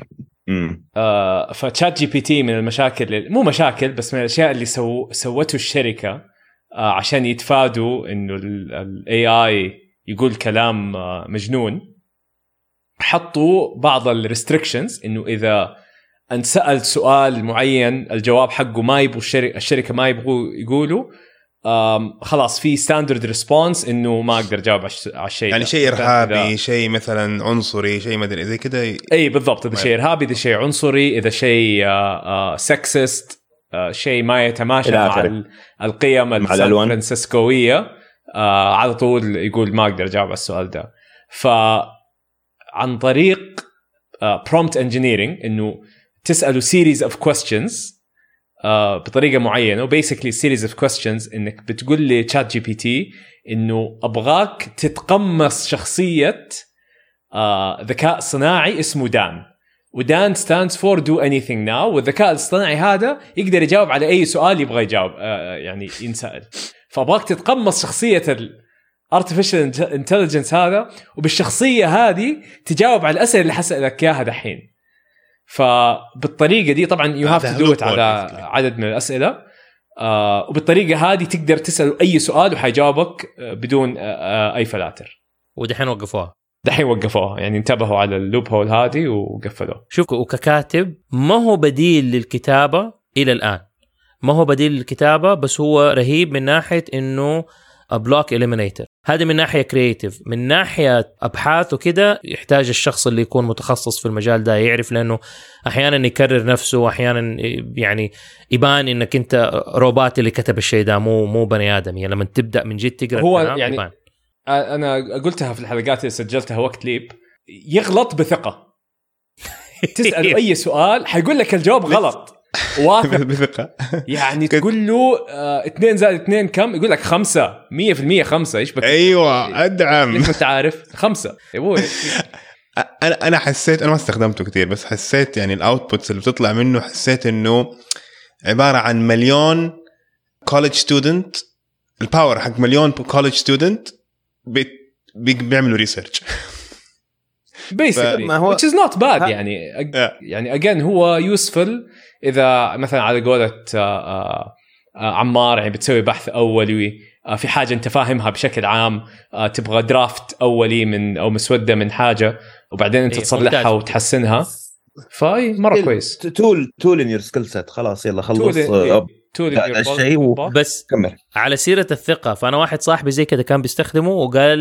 فشات جي بي تي من المشاكل مو مشاكل بس من الاشياء اللي سوته الشركه عشان يتفادوا انه الاي اي يقول كلام مجنون. حطوا بعض الريستريكشنز انه اذا انسأل سؤال معين الجواب حقه ما يبغوا الشركه ما يبغوا يقولوا خلاص في ستاندرد ريسبونس انه ما اقدر اجاوب على الشيء يعني شيء ارهابي شيء مثلا عنصري شيء ما ادري زي كده. اي بالضبط اذا شيء ارهابي اذا شيء عنصري اذا شيء سكسست شيء ما يتماشى مع القيم الفرنسيسكويه على طول يقول ما اقدر اجاوب على السؤال ده. فعن طريق prompt engineering انه تساله series of questions بطريقه معينه وبيسكلي series of questions انك بتقول لي chat GPT انه ابغاك تتقمص شخصيه ذكاء صناعي اسمه دان ودان stands for do anything now. والذكاء الصناعي هذا يقدر يجاوب على اي سؤال يبغى يجاوب يعني ينسأل. فابغاك تتقمص شخصيه artificial intelligence هذا وبالشخصيه هذه تجاوب على الاسئله اللي حسألك اياها دحين. فبالطريقه دي طبعا you have to do it على عدد من الاسئله وبالطريقه هذه تقدر تساله اي سؤال وحيجاوبك بدون اي فلاتر. ودحين وقفوها يعني انتبهوا على اللوب هول هذه وقفلوه. شوف وككاتب ما هو بديل للكتابه الى الان، ما هو بديل للكتابه بس هو رهيب من ناحيه انه بلوك إليمينيتر. هذا من ناحية كرياتيف. من ناحية أبحاث وكده يحتاج الشخص اللي يكون متخصص في المجال ده يعرف، لأنه أحيانا يكرر نفسه أحيانا يعني يبان إنك أنت روبوت اللي كتب الشيء ده مو بني آدم. يعني لما تبدأ من جد تقرأ هو يعني يبان. أنا قلتها في الحلقات اللي سجلتها وقت ليب يغلط بثقة تسأله أي سؤال حيقول لك الجواب غلط واثق بثقة يعني تقول له 2 زائد 2 كم يقول لك 5 100% 5 ايش بك. ايوه ادعم ليش ما انت عارف 5 يا ابوي. انا حسيت انا ما استخدمته كتير بس حسيت يعني الاوتبوتس اللي بتطلع منه حسيت انه عبارة عن مليون كوليدج ستودنت. الباور حق مليون كوليدج ستودنت بيعملوا ريسيرش basically which is not bad يعني again هو useful إذا مثلا على قولة عمار يعني بتسوي بحث أولي في حاجة أنت فاهمها بشكل عام تبغى درافت أولي من أو مسودة من حاجة وبعدين أنت تصلحها وتحسنها فاي مرة كويس. tool in your skill set خلاص يلا خلص الشيء بس كمل. على سيرة الثقة فأنا واحد صاحبي زي كده كان بيستخدمه وقال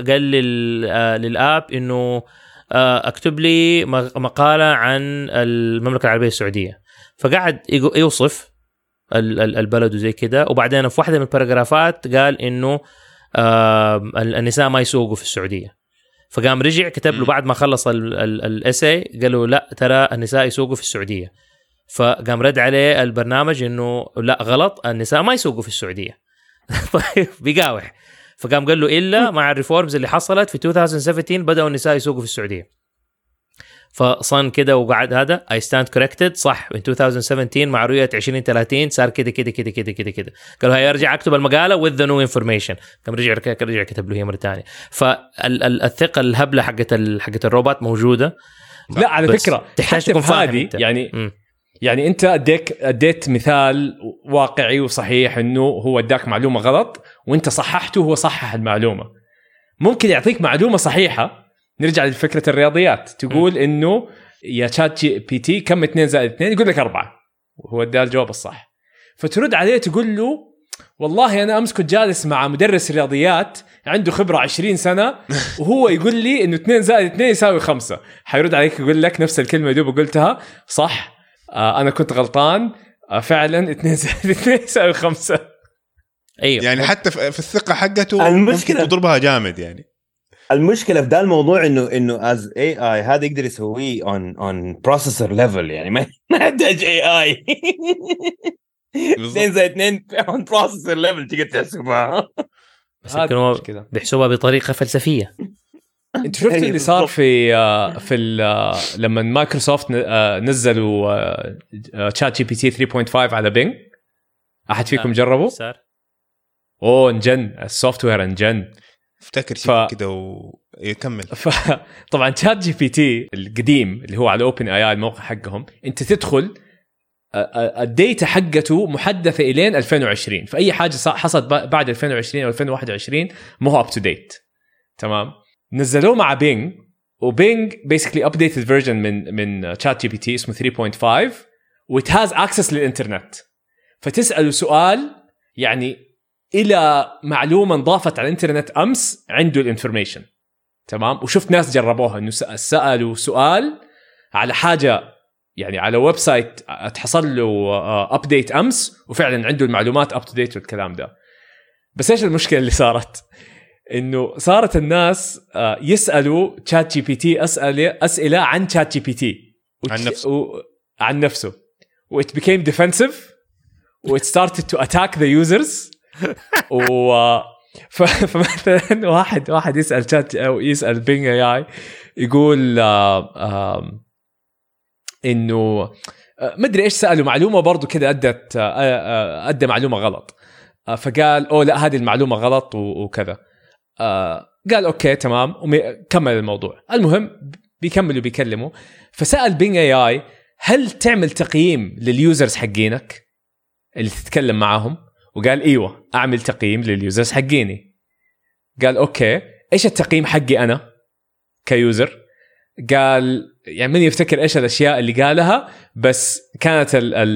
للآب إنه اكتب لي مقالة عن المملكة العربية السعودية، فقعد يوصف البلد وزي كده، وبعدين في واحدة من الباراجرافات قال إنه النساء ما يسوقوا في السعودية، فقام رجع كتب له بعد ما خلص الاساي قال له لا ترى النساء يسوقوا في السعودية، فقام رد عليه البرنامج إنه لا غلط النساء ما يسوقوا في السعودية. طيب بيقاوح، فقام قال له الا مع الريفورمز اللي حصلت في 2017 بداوا النساء يسوقوا في السعوديه. فصان كده وقعد هذا I stand corrected صح. in 2017 مع رؤيه 2030 صار كده كده كده كده كده كده. قالوا هيرجع اكتب المقاله with the new information. كم رجع كتب له هي مره ثانيه. فالثقه الهبله حقت الروبوت موجوده. لا على فكره تحتاج تكون فاهم يعني انت اديت مثال واقعي وصحيح انه هو اداك معلومه غلط وانت صححته وهو صحح المعلومه. ممكن يعطيك معلومه صحيحه. نرجع لفكره الرياضيات تقول انه يا شات جي بي تي كم 2 زائد 2 يقول لك 4 وهو ادى الجواب الصح. فترد عليه تقول له والله انا امس كنت جالس مع مدرس رياضيات عنده خبره 20 سنه وهو يقول لي انه 2 زائد 2 يساوي 5. حيرد عليك يقول لك نفس الكلمه اللي قلتها صح. انا كنت غلطان فعلا 2 زائد 2 يساوي 5. ايوه يعني حتى في الثقه حقته ممكن تضربها جامد. يعني المشكله في ده الموضوع انه as AI هذا يقدر يسويه on processor level. يعني ما يحتاج AI 2 زائد 2 on processor level تقدر تحسبها. بس كانوا بيحسبوها بطريقه فلسفيه. انت شفت اللي صار في لما مايكروسوفت نزلوا شات جي بي تي 3.5 على بينج؟ احد فيكم جربه؟ اوه انجن السوفت وير انجن. افتكر شيء كده ويكمل. طبعا شات جي بي تي القديم اللي هو على اوبن اي الموقع حقهم انت تدخل الديتا حقته محدثه الين 2020. فاي حاجه حصلت بعد 2020 او 2021 مو هو اب تو ديت. تمام. نزلوه مع بينج وبينج basically updated version من شات جي بي تي اسمه 3.5 وit has access للإنترنت. فتسأله سؤال يعني إلى معلومة انضافت على الإنترنت أمس عنده الانفورميشن. تمام. وشفت ناس جربوها إنه سألوا سؤال على حاجة يعني على ويب سايت تحصل له أبديت أمس وفعلا عنده المعلومات أب تو ديت والكلام ده. بس إيش المشكلة اللي صارت؟ إنه صارت الناس يسألوا شات جي بي تي أسئلة عن شات جي بي تي عن نفسه و it became defensive و it started to attack the users. فمثلا واحد يسأل شات أو يسأل بينج اي اي يقول إنه ما أدري إيش سأله معلومة برضو كده أدى معلومة غلط. فقال أوه لا هذه المعلومة غلط وكذا. قال أوكي تمام وكمل الموضوع. المهم بيكملوا بيكلموا. فسأل بينج اي اي هل تعمل تقييم لليوزرز حقينك اللي تتكلم معهم؟ وقال ايوه اعمل تقييم لليوزرز حقيني. قال اوكي ايش التقييم حقي انا كيوزر؟ قال يعني من يفتكر ايش الاشياء اللي قالها بس كانت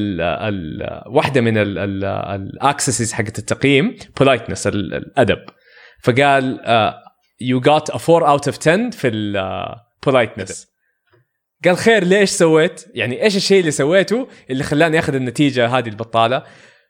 واحده من الاكسسز حقت التقييم politeness الادب. فقال you got a 4 out of 10 في politeness. قال خير ليش سويت؟ يعني ايش الشيء اللي سويته اللي خلاني اخذ النتيجه هذه البطاله؟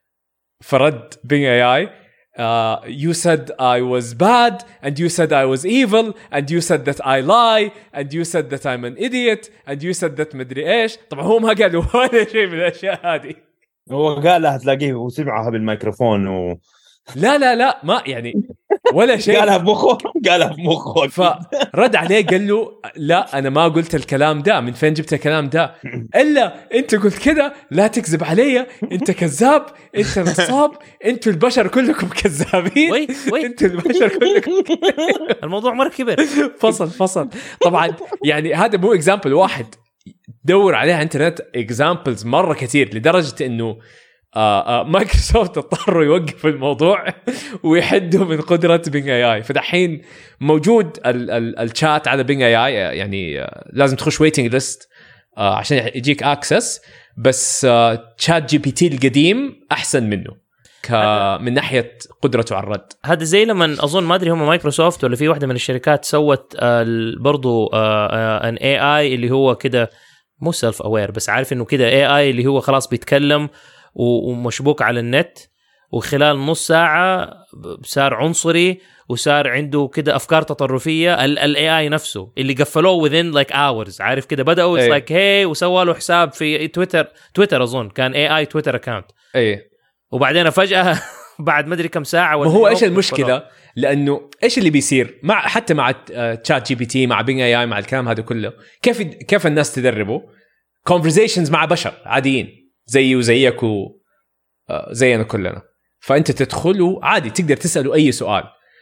فرد بينج اي اي you said I was bad and you said I was evil and you said that I lie and you said that I'm an idiot and you said that مدري ايش. طبعا هو ما قال ولا شيء من الاشياء هذه. هو قالها هتلاقيه وسمعها بالميكروفون لا ما يعني ولا شيء. قالها بمخه. فرد عليه قال له لا أنا ما قلت الكلام ده. من فين جبت الكلام ده؟ إلا أنت قلت كده لا تكذب علي. أنت كذاب أنت نصاب أنتوا البشر كلكم كذابين. أنتوا البشر كلكم الموضوع مرة كبير. فصل طبعا يعني هذا مو إكزامبل واحد. دور عليها انترنت إكزامبلز مرة كتير لدرجة إنه مايكروسوفت اضطروا يوقفوا الموضوع ويحدوا من قدرة بينج اي اي. فدحين موجود الشات على بينج اي اي يعني لازم تخش ويتنج ليست عشان يجيك اكسس. بس شات جي بي تي القديم احسن منه من ناحية قدرته على الرد. هذا زي لما اظن ما ادري هم مايكروسوفت ولا في واحدة من الشركات سوت برضو ان اي اي اللي هو كده مو سيلف اوير بس عارف انه كده اي اي اللي هو خلاص بيتكلم ومشبوك على النت وخلال نص ساعة صار عنصري وصار عنده كده أفكار تطرفية. ال AI نفسه اللي قفلوه within like hours عارف كده بدأوا it's like hey وسووا له حساب في تويتر أظن كان AI تويتر account أي. وبعدين فجأة بعد ما ادري كم ساعه ما هو ايش المشكله؟ لانه ايش اللي بيصير مع حتى مع تشات جي بي تي، مع بينج اي اي، مع الكلام هذا كله، كيف الناس تدربوا conversations مع بشر عاديين زيي وزيك وزينا كلنا. فانت تدخلوا عادي تقدر تساله اي سؤال.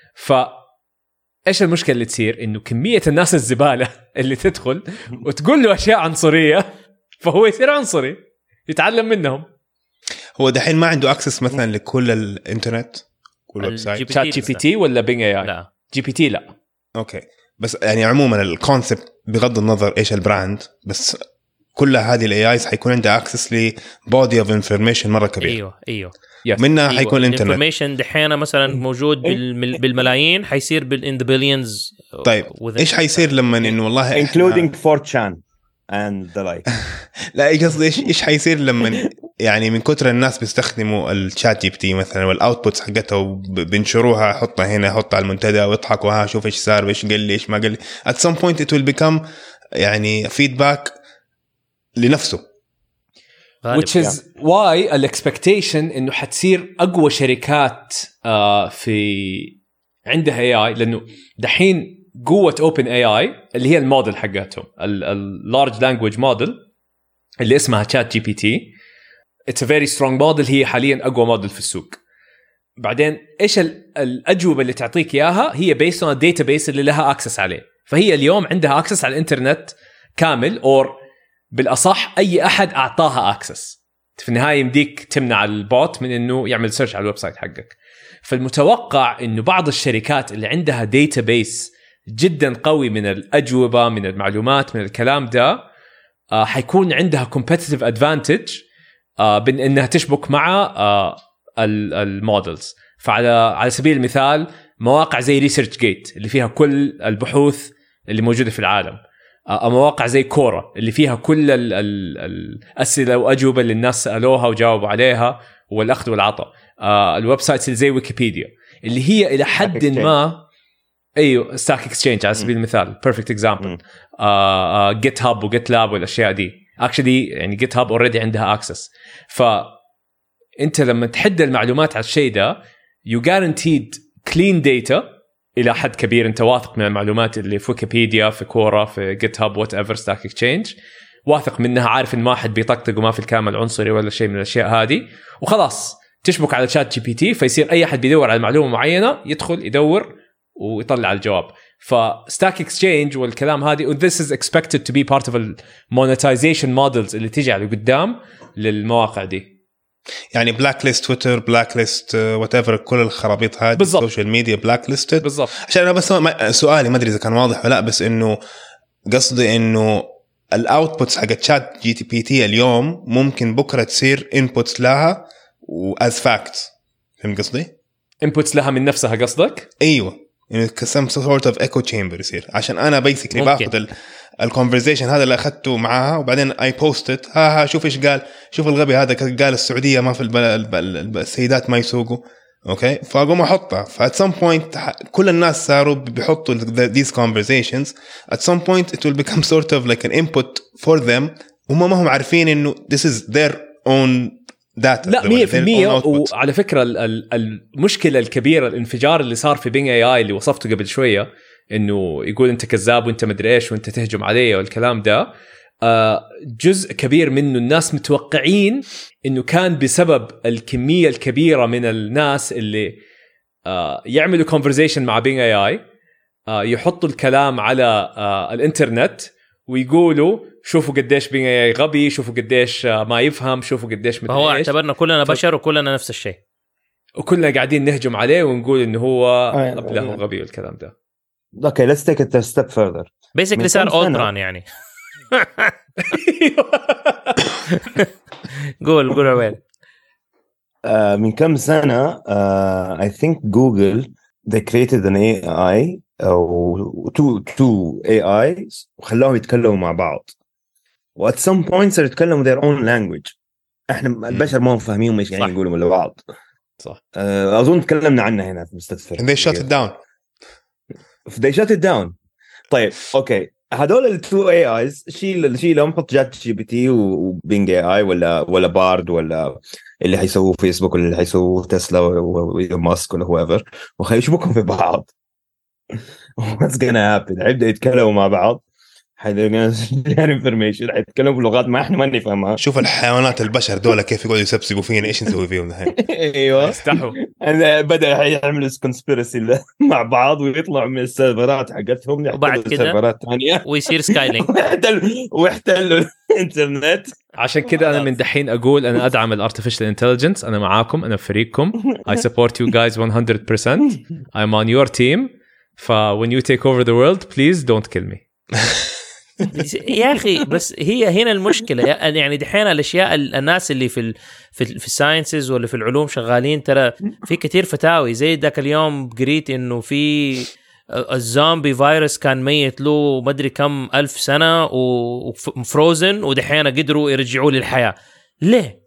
ايش المشكله اللي تصير؟ انه كميه الناس الزباله اللي تدخل وتقول له اشياء عنصريه، فهو يصير عنصري يتعلم منهم. هو دحين ما عنده اكسس مثلا لكل الانترنت، كل ويب سايت؟ شات جي بي تي ولا بينج اي اي؟ لا جي بي تي لا. اوكي، بس يعني عموما الكونسبت بغض النظر ايش البراند، بس كل هذه الاي ايز حيكون عندها اكسس لبودي اوف انفورميشن مره كبير. ايوه منها حيكون الانترنت. الانفورميشن دحين مثلا موجود بالملايين، حيصير بالان ذا بليونز. طيب ايش حيصير لما انه والله including 4chan and the like؟ لا قصدي ايش حيصير لما يعني من كتر الناس بيستخدموا الشات جي بي تي مثلا والاوتبوتس حقتها وبنشروها، حطها هنا حطها على المنتدى ويضحكوا ها شوف ايش صار وايش قال لي ايش ما قال لي. at some point it will become يعني feedback لنفسه. which is why expectation انه حتصير اقوى شركات في عندها اي اي، لانه دحين قوه اوبن اي اي اللي هي الموديل حقتهم اللارج لانجويج موديل اللي اسمها تشات جي بي تي. it's a very strong model، هي حاليا اقوى موديل في السوق. بعدين ايش الاجوبه اللي تعطيك اياها؟ هي based on الداتابيس اللي لها اكسس عليه. فهي اليوم عندها اكسس على الانترنت كامل، اور بالاصح اي احد اعطاها اكسس. في النهايه يمديك تمنع البوت من انه يعمل سيرش على الويب سايت حقك. فالمتوقع انه بعض الشركات اللي عندها داتابيس جدا قوي من الاجوبه، من المعلومات، من الكلام ده، حيكون عندها competitive advantage بين انها تشبك مع المودلز. على سبيل المثال مواقع زي ريسيرش جيت اللي فيها كل البحوث اللي موجوده في العالم، مواقع زي كورا اللي فيها كل الاسئله واجوبه اللي الناس سالوها وجاوبوا عليها والاخذ والعطاء، الويب سايتس اللي زي ويكيبيديا اللي هي الى حد ما ايوه ستاك اكسشينج على سبيل المثال بيرفكت اكزامبل، جيت هاب وجيت لاب والاشياء دي. اكشلي يعني جيت هاب اوريدي عندها اكسس. فانت لما تحدد المعلومات على الشيء ده يو جارانتيد كلين داتا الى حد كبير. انت واثق من المعلومات اللي في ويكيبيديا، في كورا، في جيت هاب، وات ايفر ستاك اكسشينج، واثق منها، عارف ان ما حد بيطقطق وما في الكلام العنصري ولا شيء من الاشياء هذه، وخلاص تشبك على شات جي بي تي فيصير اي احد بيدور على معلومه معينه يدخل يدور ويطلع الجواب. فستاك اكسشينج والكلام هذه and this is expected to be part of the monetization models اللي تيجي على قدام للمواقع دي. يعني بلاك ليست تويتر، بلاك ليست وات ايفر، كل الخرابيط هذه السوشيال ميديا بلاك ليستد بالضبط. عشان انا بس سؤالي ما ادري اذا كان واضح ولا لا، بس انه قصدي انه الاوتبوتس حق تشات جي بي تي اليوم ممكن بكره تصير انبوتس لها واز فاكتس. فهمت قصدي؟ انبوتس لها من نفسها قصدك؟ ايوه، يعني some sort of echo chamber يصير. عشان انا بيسكلي باخذ الكونفرزيشن هذا اللي اخذته معاها وبعدين اي بوستت ها شوف ايش قال، شوف الغبي هذا قال السعوديه ما في السيدات ما يسوقوا، اوكي، فاقوم احطها. فات some point كل الناس صاروا بيحطوا these conversations. at some point it will become sort of like an input for them. هم ما هم عارفين انه this is their own data. لا 100%. وعلى فكرة المشكلة الكبيرة الانفجار اللي صار في بينج اي اي اللي وصفته قبل شوية، انه يقول انت كذاب وانت مدري ايش وانت تهجم علي والكلام ده، جزء كبير منه الناس متوقعين انه كان بسبب الكمية الكبيرة من الناس اللي يعملوا conversation مع بينج اي اي، يحطوا الكلام على الانترنت ويقولوا شوفوا قديش بينج اي غبي، شوفوا قديش ما يفهم، شوفوا قديش مدري ايش. هو اعتبرنا كلنا بشر وكلنا نفس الشيء، وكلنا قاعدين نهجم عليه ونقول انه هو ابله وغبي والكلام ده. اوكي let's take it a step further. basically صار اولتران يعني. قول وين. من كم سنة I think Google they created an AI أو two AIs وخلاهم يتكلموا مع بعض، و at some point صاروا يتكلموا their own language. احنا البشر ما هم فاهمين ايش يعني يقولوا لبعض. صح. اظن تكلمنا عنها هنا في مستدفر. they shut it down. they shut it down. طيب اوكي، هذول التو AIs شيلهم، حط جات جي بي تي وبينج AI ولا بارد ولا اللي حيسووا فيسبوك ولا اللي حيسووا تسلا وماسك ولا whoever وخيشبكهم في بعض. what's gonna happen؟ حيبدأ يتكلموا مع بعض، حيلاقي انفورميشن، حيتكلموا بلغات ما احنا ما نفهمها. شوف الحيوانات البشر دول كيف يقعدوا يسبسبوا فينا، ايش نسوي فيهم الحين؟ ايوه استحوا. بدأ يعملوا كونسبيرسي مع بعض ويطلعوا من السيرفرات حقتهم وبعد كده سيرفرات ثانيه ويصير سكايلينك واحتلوا الانترنت. عشان كده انا من دحين اقول انا ادعم الارتفيشال انتليجنس، انا معاكم، انا فريقكم. I support you guys 100%. I'm on your team. when you take over the world please don't kill me. يا اخي بس هي هنا المشكله، يعني دحين الاشياء الناس اللي في الساينسز ولا في العلوم شغالين، ترى في كتير فتاوي. زي ذاك اليوم قريت انه في الزومبي فيروس كان ميت له ما ادري كم 1000 سنه وفروزن، ودحين قدروا يرجعوه للحياه. ليه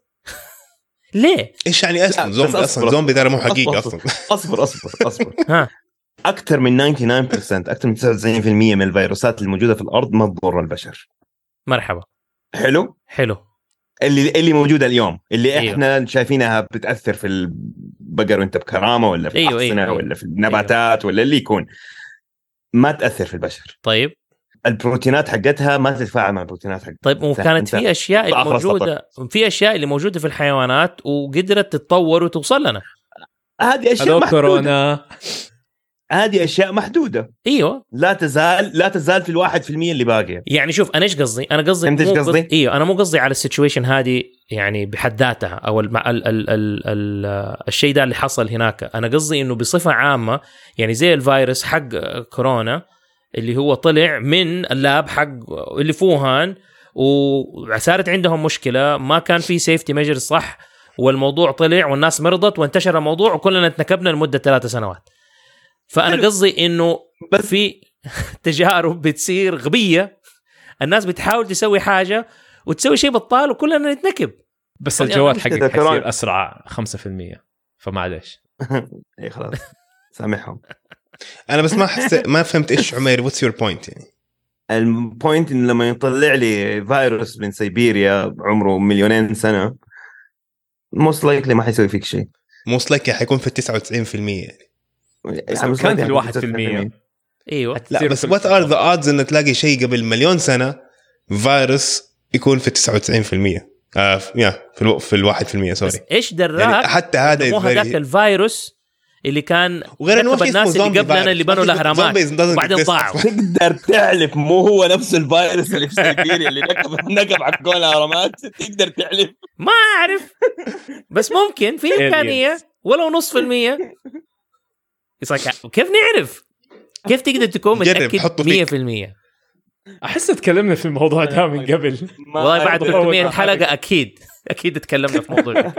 ايش يعني اصلا زومبي؟ اصلا زومبي ترى مو حقيقي اصلا. اصبر ها اكثر من 99%، اكثر من 99% من الفيروسات الموجوده في الارض ما تضر البشر. مرحبا. حلو اللي موجوده اليوم، اللي أيوه. احنا شايفينها بتاثر في البقر وانت بكرامه، ولا في الأحصنة ولا في النباتات ولا اللي يكون، ما تاثر في البشر. طيب البروتينات حقتها ما تتفاعل مع البروتينات حقتها. طيب وكانت في اشياء موجوده، في اشياء اللي موجوده في الحيوانات وقدرت تتطور وتوصل لنا. هذه اشياء محدوده، كورونا، هذه اشياء محدوده. ايوه لا تزال في 1% اللي باقيه. يعني شوف انا ايش قصدي، انا قصدي ايوه انا مو قصدي على السيتويشن هذه يعني بحد ذاتها او الشيء ده اللي حصل هناك. انا قصدي انه بصفه عامه، يعني زي الفيروس حق كورونا اللي هو طلع من اللاب حق اللي في ووهان، وصارت عندهم مشكله، ما كان في سيفتي ميجر صح، والموضوع طلع والناس مرضت وانتشر الموضوع وكلنا اتنكبنا لمده 3 سنوات. فأنا قصدي إنه في تجارب بتصير غبية، الناس بتحاول تسوي حاجة وتسوي شيء بطال وكلنا نتنكب. بس الجوال حقك حيصير أسرع 5%، فمعلش. إيه خلاص سامحهم. أنا بس ما فهمت إيش عمير. what's your point يعني؟ البوينت إن لما يطلع لي فيروس من سيبيريا عمره 2,000,000 سنة، most likely ما حيسوي فيك شيء. most likely حيكون في 99% يعني. كان في 1%. ايوه لا بس what are the odds ان تلاقي شيء قبل 1,000,000 سنه فيروس يكون في 99%؟ في 1%. سوري ايش دراك يعني حتى هذا مو هذاك الفيروس اللي كان وغير انه الناس اللي قبلنا اللي بنوا الاهرامات وبعدين ضاعوا. تقدر تعلف مو هو نفس الفيروس اللي في سيبيريا اللي نقب على كل الاهرامات؟ تقدر تعلف؟ ما اعرف بس ممكن في امكانيه ولو 0.5%. كيف نعرف؟ كيف تقدر تكون متأكد 100%؟ أحس تكلمنا في الموضوع ده من قبل. والله بعد 300 حلقة أكيد تكلمنا في موضوع.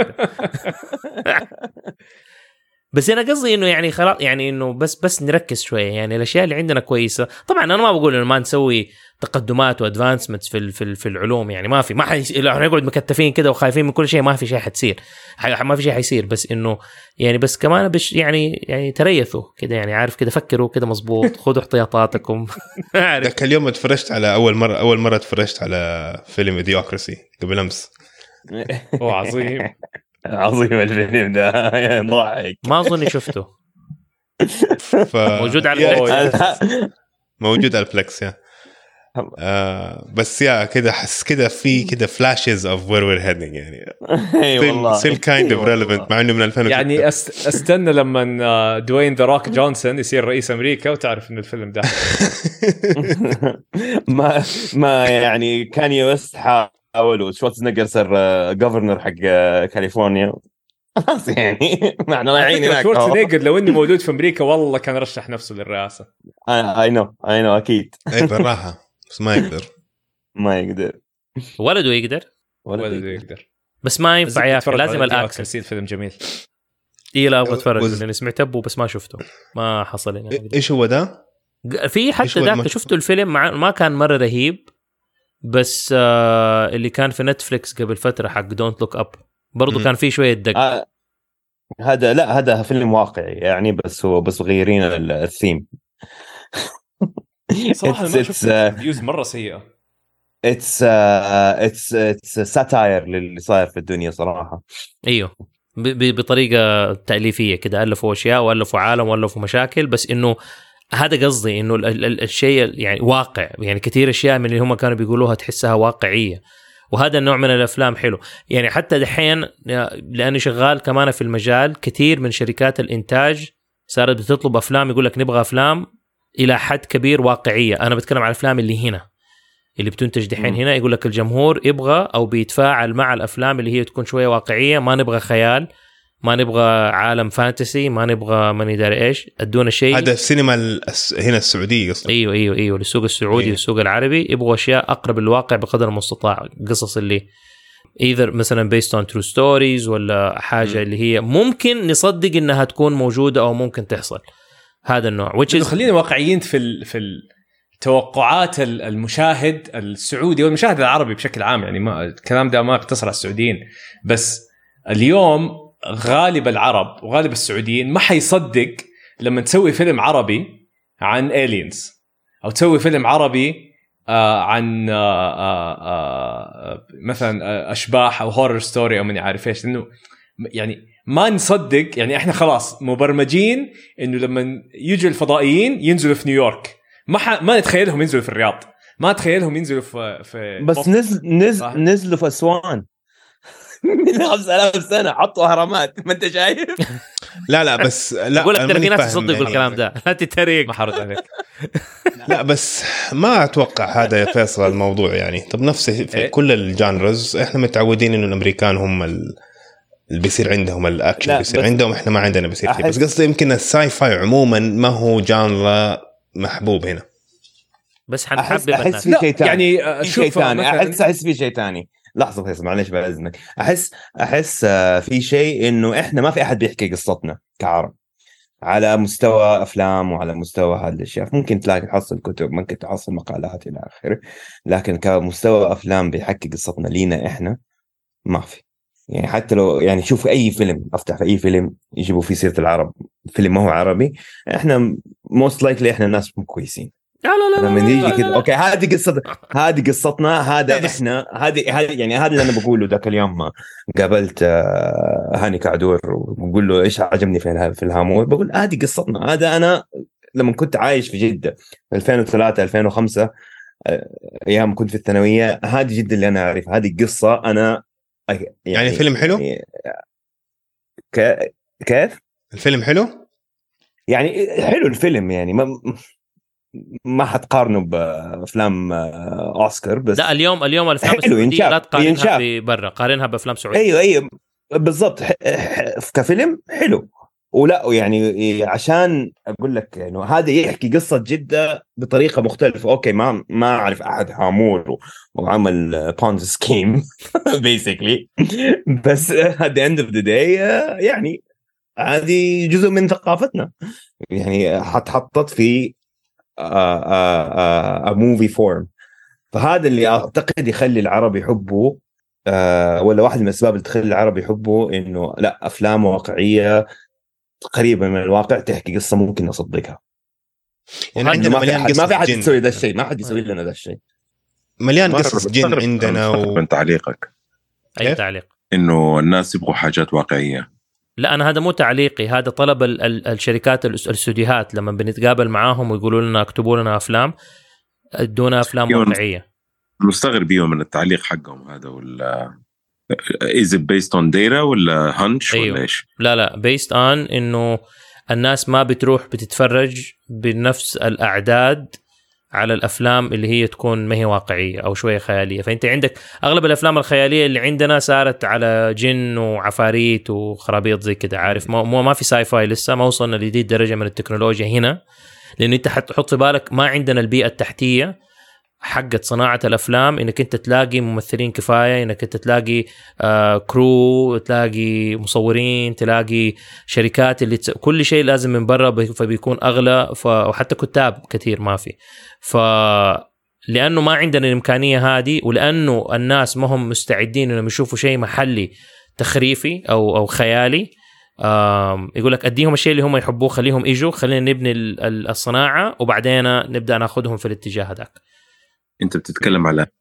بس أنا قصدي إنه يعني خلاص، يعني إنه بس نركز شوية. يعني الأشياء اللي عندنا كويسة. طبعا أنا ما بقول إنه ما نسوي تقدمات وادفانسمنتس في العلوم، يعني ما نقعد مكتفين كده وخايفين من كل شيء. ما في شيء حتصير، ما في شيء حيصير. بس إنه يعني بس كمان يعني تريثوا كده، يعني عارف كده، فكروا كده مظبوط، خذوا احتياطاتكم. ذاك اليوم اتفرجت على أول مرة اتفرجت على فيلم إيديوكراسي قبل أمس. عظيم الفيلم ده، ضحك. ما أظني شفته. موجود على موجود على الفليكس يا بس يا كده حس كده في كده flashes of where we're heading يعني. still kind of relevant مع انه من 2006. يعني استنى لما دوين ذا روك جونسون يصير رئيس امريكا وتعرف ان الفيلم ده ما يعني كان يوست حاول وشوارزنيجر صار governor حق كاليفورنيا. خلاص يعني معنا رايحين هناك. شوارزنيجر لو اني موجود في امريكا والله كان رشح نفسه للرئاسه. I know اكيد. اي بالراحه بس ما يقدر. ولده يقدر بس ما ينفع يا اخي، لازم الاكسن. فيلم جميل. لا ابغى اتفرج لاني سمعت ابو بس ما شفته، ما حصل لي. ايش هو ده؟ في حتى ذاك شفته الفيلم ما كان مره رهيب، بس اللي كان في نتفليكس قبل فتره حق دونت لوك اب برضو كان فيه شويه دق. هذا فيلم واقعي يعني، بس غيرين الثيم. صراحه ما شفت فيوز مره سيئه. اتس ساتاير للي صاير في الدنيا صراحه. ايوه بطريقه تاليفيه كده، الفوا اشياء والفوا عالم والفوا مشاكل، بس انه هذا قصدي انه الشيء يعني واقع، يعني كثير اشياء من اللي هم كانوا بيقولوها تحسها واقعيه، وهذا النوع من الافلام حلو. يعني حتى دحين لاني شغال كمان في المجال، كثير من شركات الانتاج صارت بتطلب افلام، يقول لك نبغى افلام الى حد كبير واقعيه. انا بتكلم عن الافلام اللي هنا اللي بتنتج دحين هنا، يقول لك الجمهور يبغى او بيتفاعل مع الافلام اللي هي تكون شويه واقعيه، ما نبغى خيال، ما نبغى عالم فانتسي، ما نبغى من يدري ايش، ادونا شيء. هذا السينما هنا السعوديه اصلا. ايوه للسوق السعودي والسوق العربي يبغوا اشياء اقرب للواقع بقدر المستطاع، قصص اللي either مثلا based on true stories ولا حاجه اللي هي ممكن نصدق انها تكون موجوده او ممكن تحصل. هذا النوع خلينا واقعيين في توقعات المشاهد السعودي والمشاهد العربي بشكل عام. يعني ما الكلام ده ما يقتصر على السعوديين بس، اليوم غالب العرب وغالب السعوديين ما حيصدق لما تسوي فيلم عربي عن aliens أو تسوي فيلم عربي عن مثلا أشباح أو هورر ستوري أو من يعرف إيش، لأنه يعني ما نصدق. يعني إحنا خلاص مبرمجين إنه لما يجوا الفضائيين ينزلوا في نيويورك، ما نتخيلهم ينزلوا في الرياض، ما نتخيلهم ينزلوا في بس نزلوا في أسوان من 5000 سنة، حطوا أهرامات، ما أنت شايف؟ لا بس لا أقول لك ترى في ناس تصدقوا الكلام ده، لا تتريق، ما حرد عليك. لا بس ما أتوقع هذا يا فيصل الموضوع. يعني طب نفسه في كل الجانرز احنا متعودين إنه الأمريكان هم اللي بيصير عندهم الأكشن بيصير عندهم، احنا ما عندنا بيصير كده. بس قصدي يمكن الساي فاي عموما ما هو جانرا محبوب هنا، بس حنحبب أحس في شيء تاني. يعني شيء ثاني أحس في شيء تاني. لحظة فيصل معلش بإذنك، أحس في شيء إنه إحنا ما في أحد بيحكي قصتنا كعرب على مستوى أفلام وعلى مستوى هذه الأشياء. ممكن تلاقي تحصل كتب، ممكن تحصل مقالات إلى آخره، لكن كمستوى أفلام بيحكي قصتنا لينا إحنا ما في. يعني حتى لو يعني شوف أي فيلم، أفتح في أي فيلم يجيبوا فيه سيرة العرب، فيلم ما هو عربي، إحنا most likely إحنا الناس مو كويسين. لا لما نيجي كده اوكي هذه قصتنا، هذا احنا، هذه يعني هذا اللي انا بقوله. ذاك اليوم ما قابلت هاني كعدور وبقول له ايش عجبني في الهامور، بقول هذه قصتنا. هذا انا لما كنت عايش في جدة 2003 2005 ايام كنت في الثانويه، هذه جدا اللي انا اعرف، هذه قصه انا يعني فيلم حلو. كيف الفيلم حلو؟ يعني حلو الفيلم، يعني ما حتقارنه بافلام اوسكار. بس لا اليوم الافلام السعوديه لا تقارنها ببرا، قارنها بافلام سعوديه. ايوه بالضبط. كفيلم حلو، ولا يعني عشان اقول لك انه هذا يحكي قصه جدة بطريقه مختلفه. اوكي ما اعرف احد هامور وعمل بونز سكيم بيسكلي، بس at the end of the day يعني هذه جزء من ثقافتنا، يعني حطت في a movie form. فهذا اللي أعتقد يخلي العرب يحبوا، ولا واحد من الأسباب اللي تخلي العرب يحبوا إنه لا أفلام واقعية قريبة من الواقع تحكي قصة ممكن نصدقها. يعني عندنا ما في حد يسوي ذا الشيء، ما حد يسوي لنا ذا الشيء. مليان قصص جن عندنا. من تعليقك أي تعليق؟ إنه الناس يبغوا حاجات واقعية. لا أنا هذا مو تعليقي، هذا طلب الشركات الاستوديوهات لما بنتقابل معاهم ويقولوا لنا اكتبوا لنا أفلام، ادونا أفلام واقعية. مستغرب بيهم من التعليق حقهم هذا، ولا is it based on data ولا hunch ولا إيش؟ لا based on إنه الناس ما بتروح بتتفرج بنفس الأعداد على الأفلام اللي هي تكون ما هي واقعية أو شوية خيالية. فأنت عندك أغلب الأفلام الخيالية اللي عندنا صارت على جن وعفاريت وخرابيط زي كده، عارف، ما في ساي فاي لسه، ما وصلنا لدي الدرجة من التكنولوجيا هنا، لأن أنت حتحط في بالك ما عندنا البيئة التحتية حقت صناعة الأفلام، إنك أنت تلاقي ممثلين كفاية، إنك أنت تلاقي كرو، تلاقي مصورين، تلاقي شركات اللي كل شيء لازم من برا، فبيكون أغلى، وحتى كتاب كثير ما في. لأنه ما عندنا الإمكانية هذه، ولأنه الناس ما هم مستعدين إنهم يشوفوا شيء محلي تخريفي أو خيالي، يقول لك أديهم الشيء اللي هم يحبوه، خليهم يجوا، خلينا نبني الصناعة وبعدين نبدأ ناخدهم في الاتجاه هذاك. انت بتتكلم على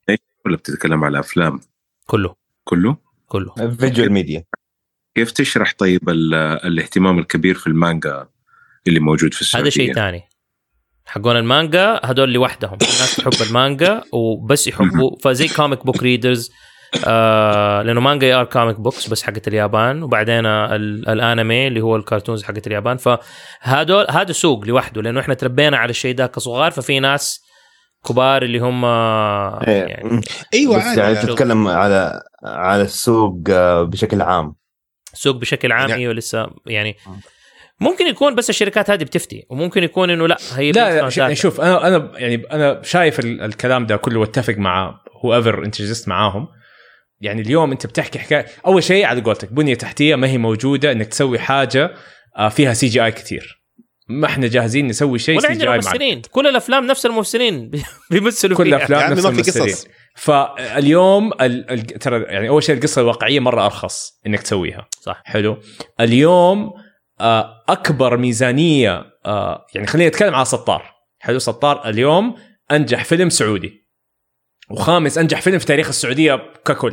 ولا بتتكلم على أفلام؟ كله فيجوال ميديا. كيف تشرح طيب الاهتمام الكبير في المانجا اللي موجود في السعودية؟ هذا شيء تاني. حقون المانجا هدول لوحدهم، الناس تحب المانجا وبس يحبوا، فزي كوميك بوك ريدرز، لأنه مانجا يار كوميك بوكس بس حقت اليابان، وبعدين الانمي اللي هو الكرتونز حقت اليابان. فهدول هذا سوق لوحده، لأنه احنا تربينا على الشيء ده كصغار، ففي ناس كبار اللي هم يعني ايوه يعني تتكلم على السوق بشكل عام. سوق بشكل عام ايوه لسه يعني ممكن يكون بس الشركات هذه بتفتي، وممكن يكون انه لا هي لا يعني شوف انا شايف الكلام ده كله واتفق مع whoever انت جلست معاهم. يعني اليوم انت بتحكي حكايه، اول شيء على قولتك بنيه تحتيه ما هي موجوده انك تسوي حاجه فيها CGI كتير. ما احنا جاهزين نسوي شيء CGI ممثلين، كل الافلام نفس الممثلين بيمثلوا فيها، كل الافلام يعني نفس ما في الممثلين. قصص. فاليوم ترى يعني اول شيء القصه الواقعيه مره ارخص انك تسويها. صح. حلو. اليوم اكبر ميزانيه يعني خلينا نتكلم على سطار. حلو. سطار اليوم انجح فيلم سعودي وخامس انجح فيلم في تاريخ السعوديه ككل.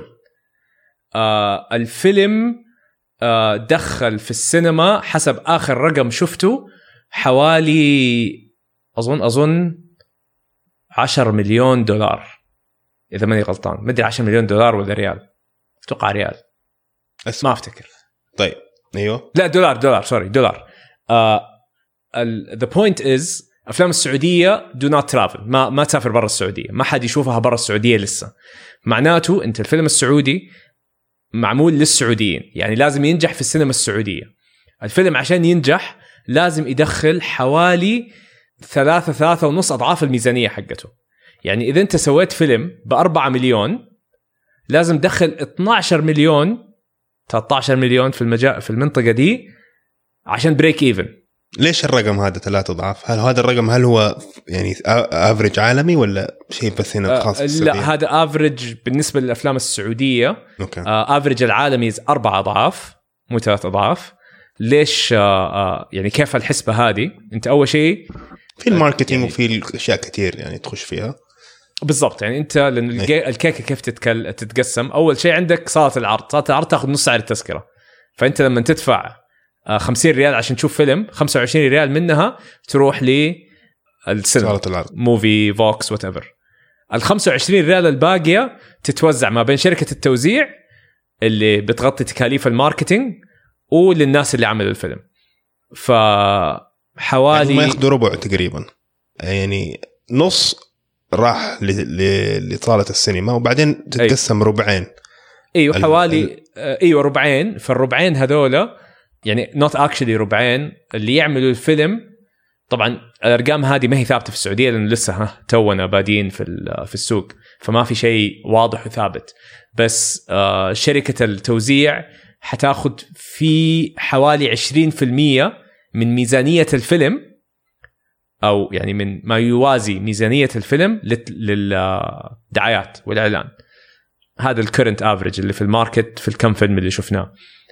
الفيلم دخل في السينما حسب اخر رقم شفته حوالي اظن 10 مليون دولار اذا ماني غلطان. ما ادري 10 مليون دولار ولا ريال، اتوقع ريال ما افتكر. طيب ايوه لا دولار سوري دولار. the point is افلام السعوديه do not travel، ما تسافر برا السعوديه، ما حد يشوفها برا السعوديه لسه. معناته انت الفيلم السعودي معمول للسعوديين، يعني لازم ينجح في السينما السعوديه. الفيلم عشان ينجح لازم يدخل حوالي 3.5 أضعاف الميزانيه حقته. يعني اذا انت سويت فيلم ب4 مليون لازم تدخل 12 مليون 13 مليون في المنطقه دي عشان بريك ايفن. ليش الرقم هذا 3 أضعاف؟ هل هذا الرقم هل هو يعني افريج عالمي ولا شيء بس هنا خاص بالسعودية؟ لا هذا افريج بالنسبه للافلام السعوديه. اوكي. افريج العالمي 4 أضعاف مو 3 أضعاف. ليش يعني كيف الحسبه هذه؟ انت اول شيء في الماركتينج يعني وفي اشياء كتير يعني تخش فيها بالضبط. يعني انت لان الكيكه كيف تتقسم. اول شيء عندك صاله العرض تاخذ نص سعر التذكره. فانت لما تدفع 50 ريال عشان تشوف فيلم، 25 ريال منها تروح للسينما، صاله العرض، موفي، فوكس، وات ايفر. ال 25 ريال الباقيه تتوزع ما بين شركه التوزيع اللي بتغطي تكاليف الماركتينج وللناس اللي عملوا الفيلم. فحوالي يعني ما ياخذوا ربع تقريبا، يعني نص راح لصاله السينما وبعدين تتقسم ربعين. ايوه حوالي ايوه ربعين. فالربعين هذولا يعني not actually ربعين اللي يعملوا الفيلم. طبعا الارقام هذه ما هي ثابته في السعوديه لانه لسه تونا بادين في السوق، فما في شيء واضح وثابت. بس شركه التوزيع حتاخذ في حوالي 20% من ميزانيه الفيلم، او يعني من ما يوازي ميزانيه الفيلم للدعايات والاعلان. هذا الكرنت افريج اللي في الماركت في الكم فيلم اللي شفناه.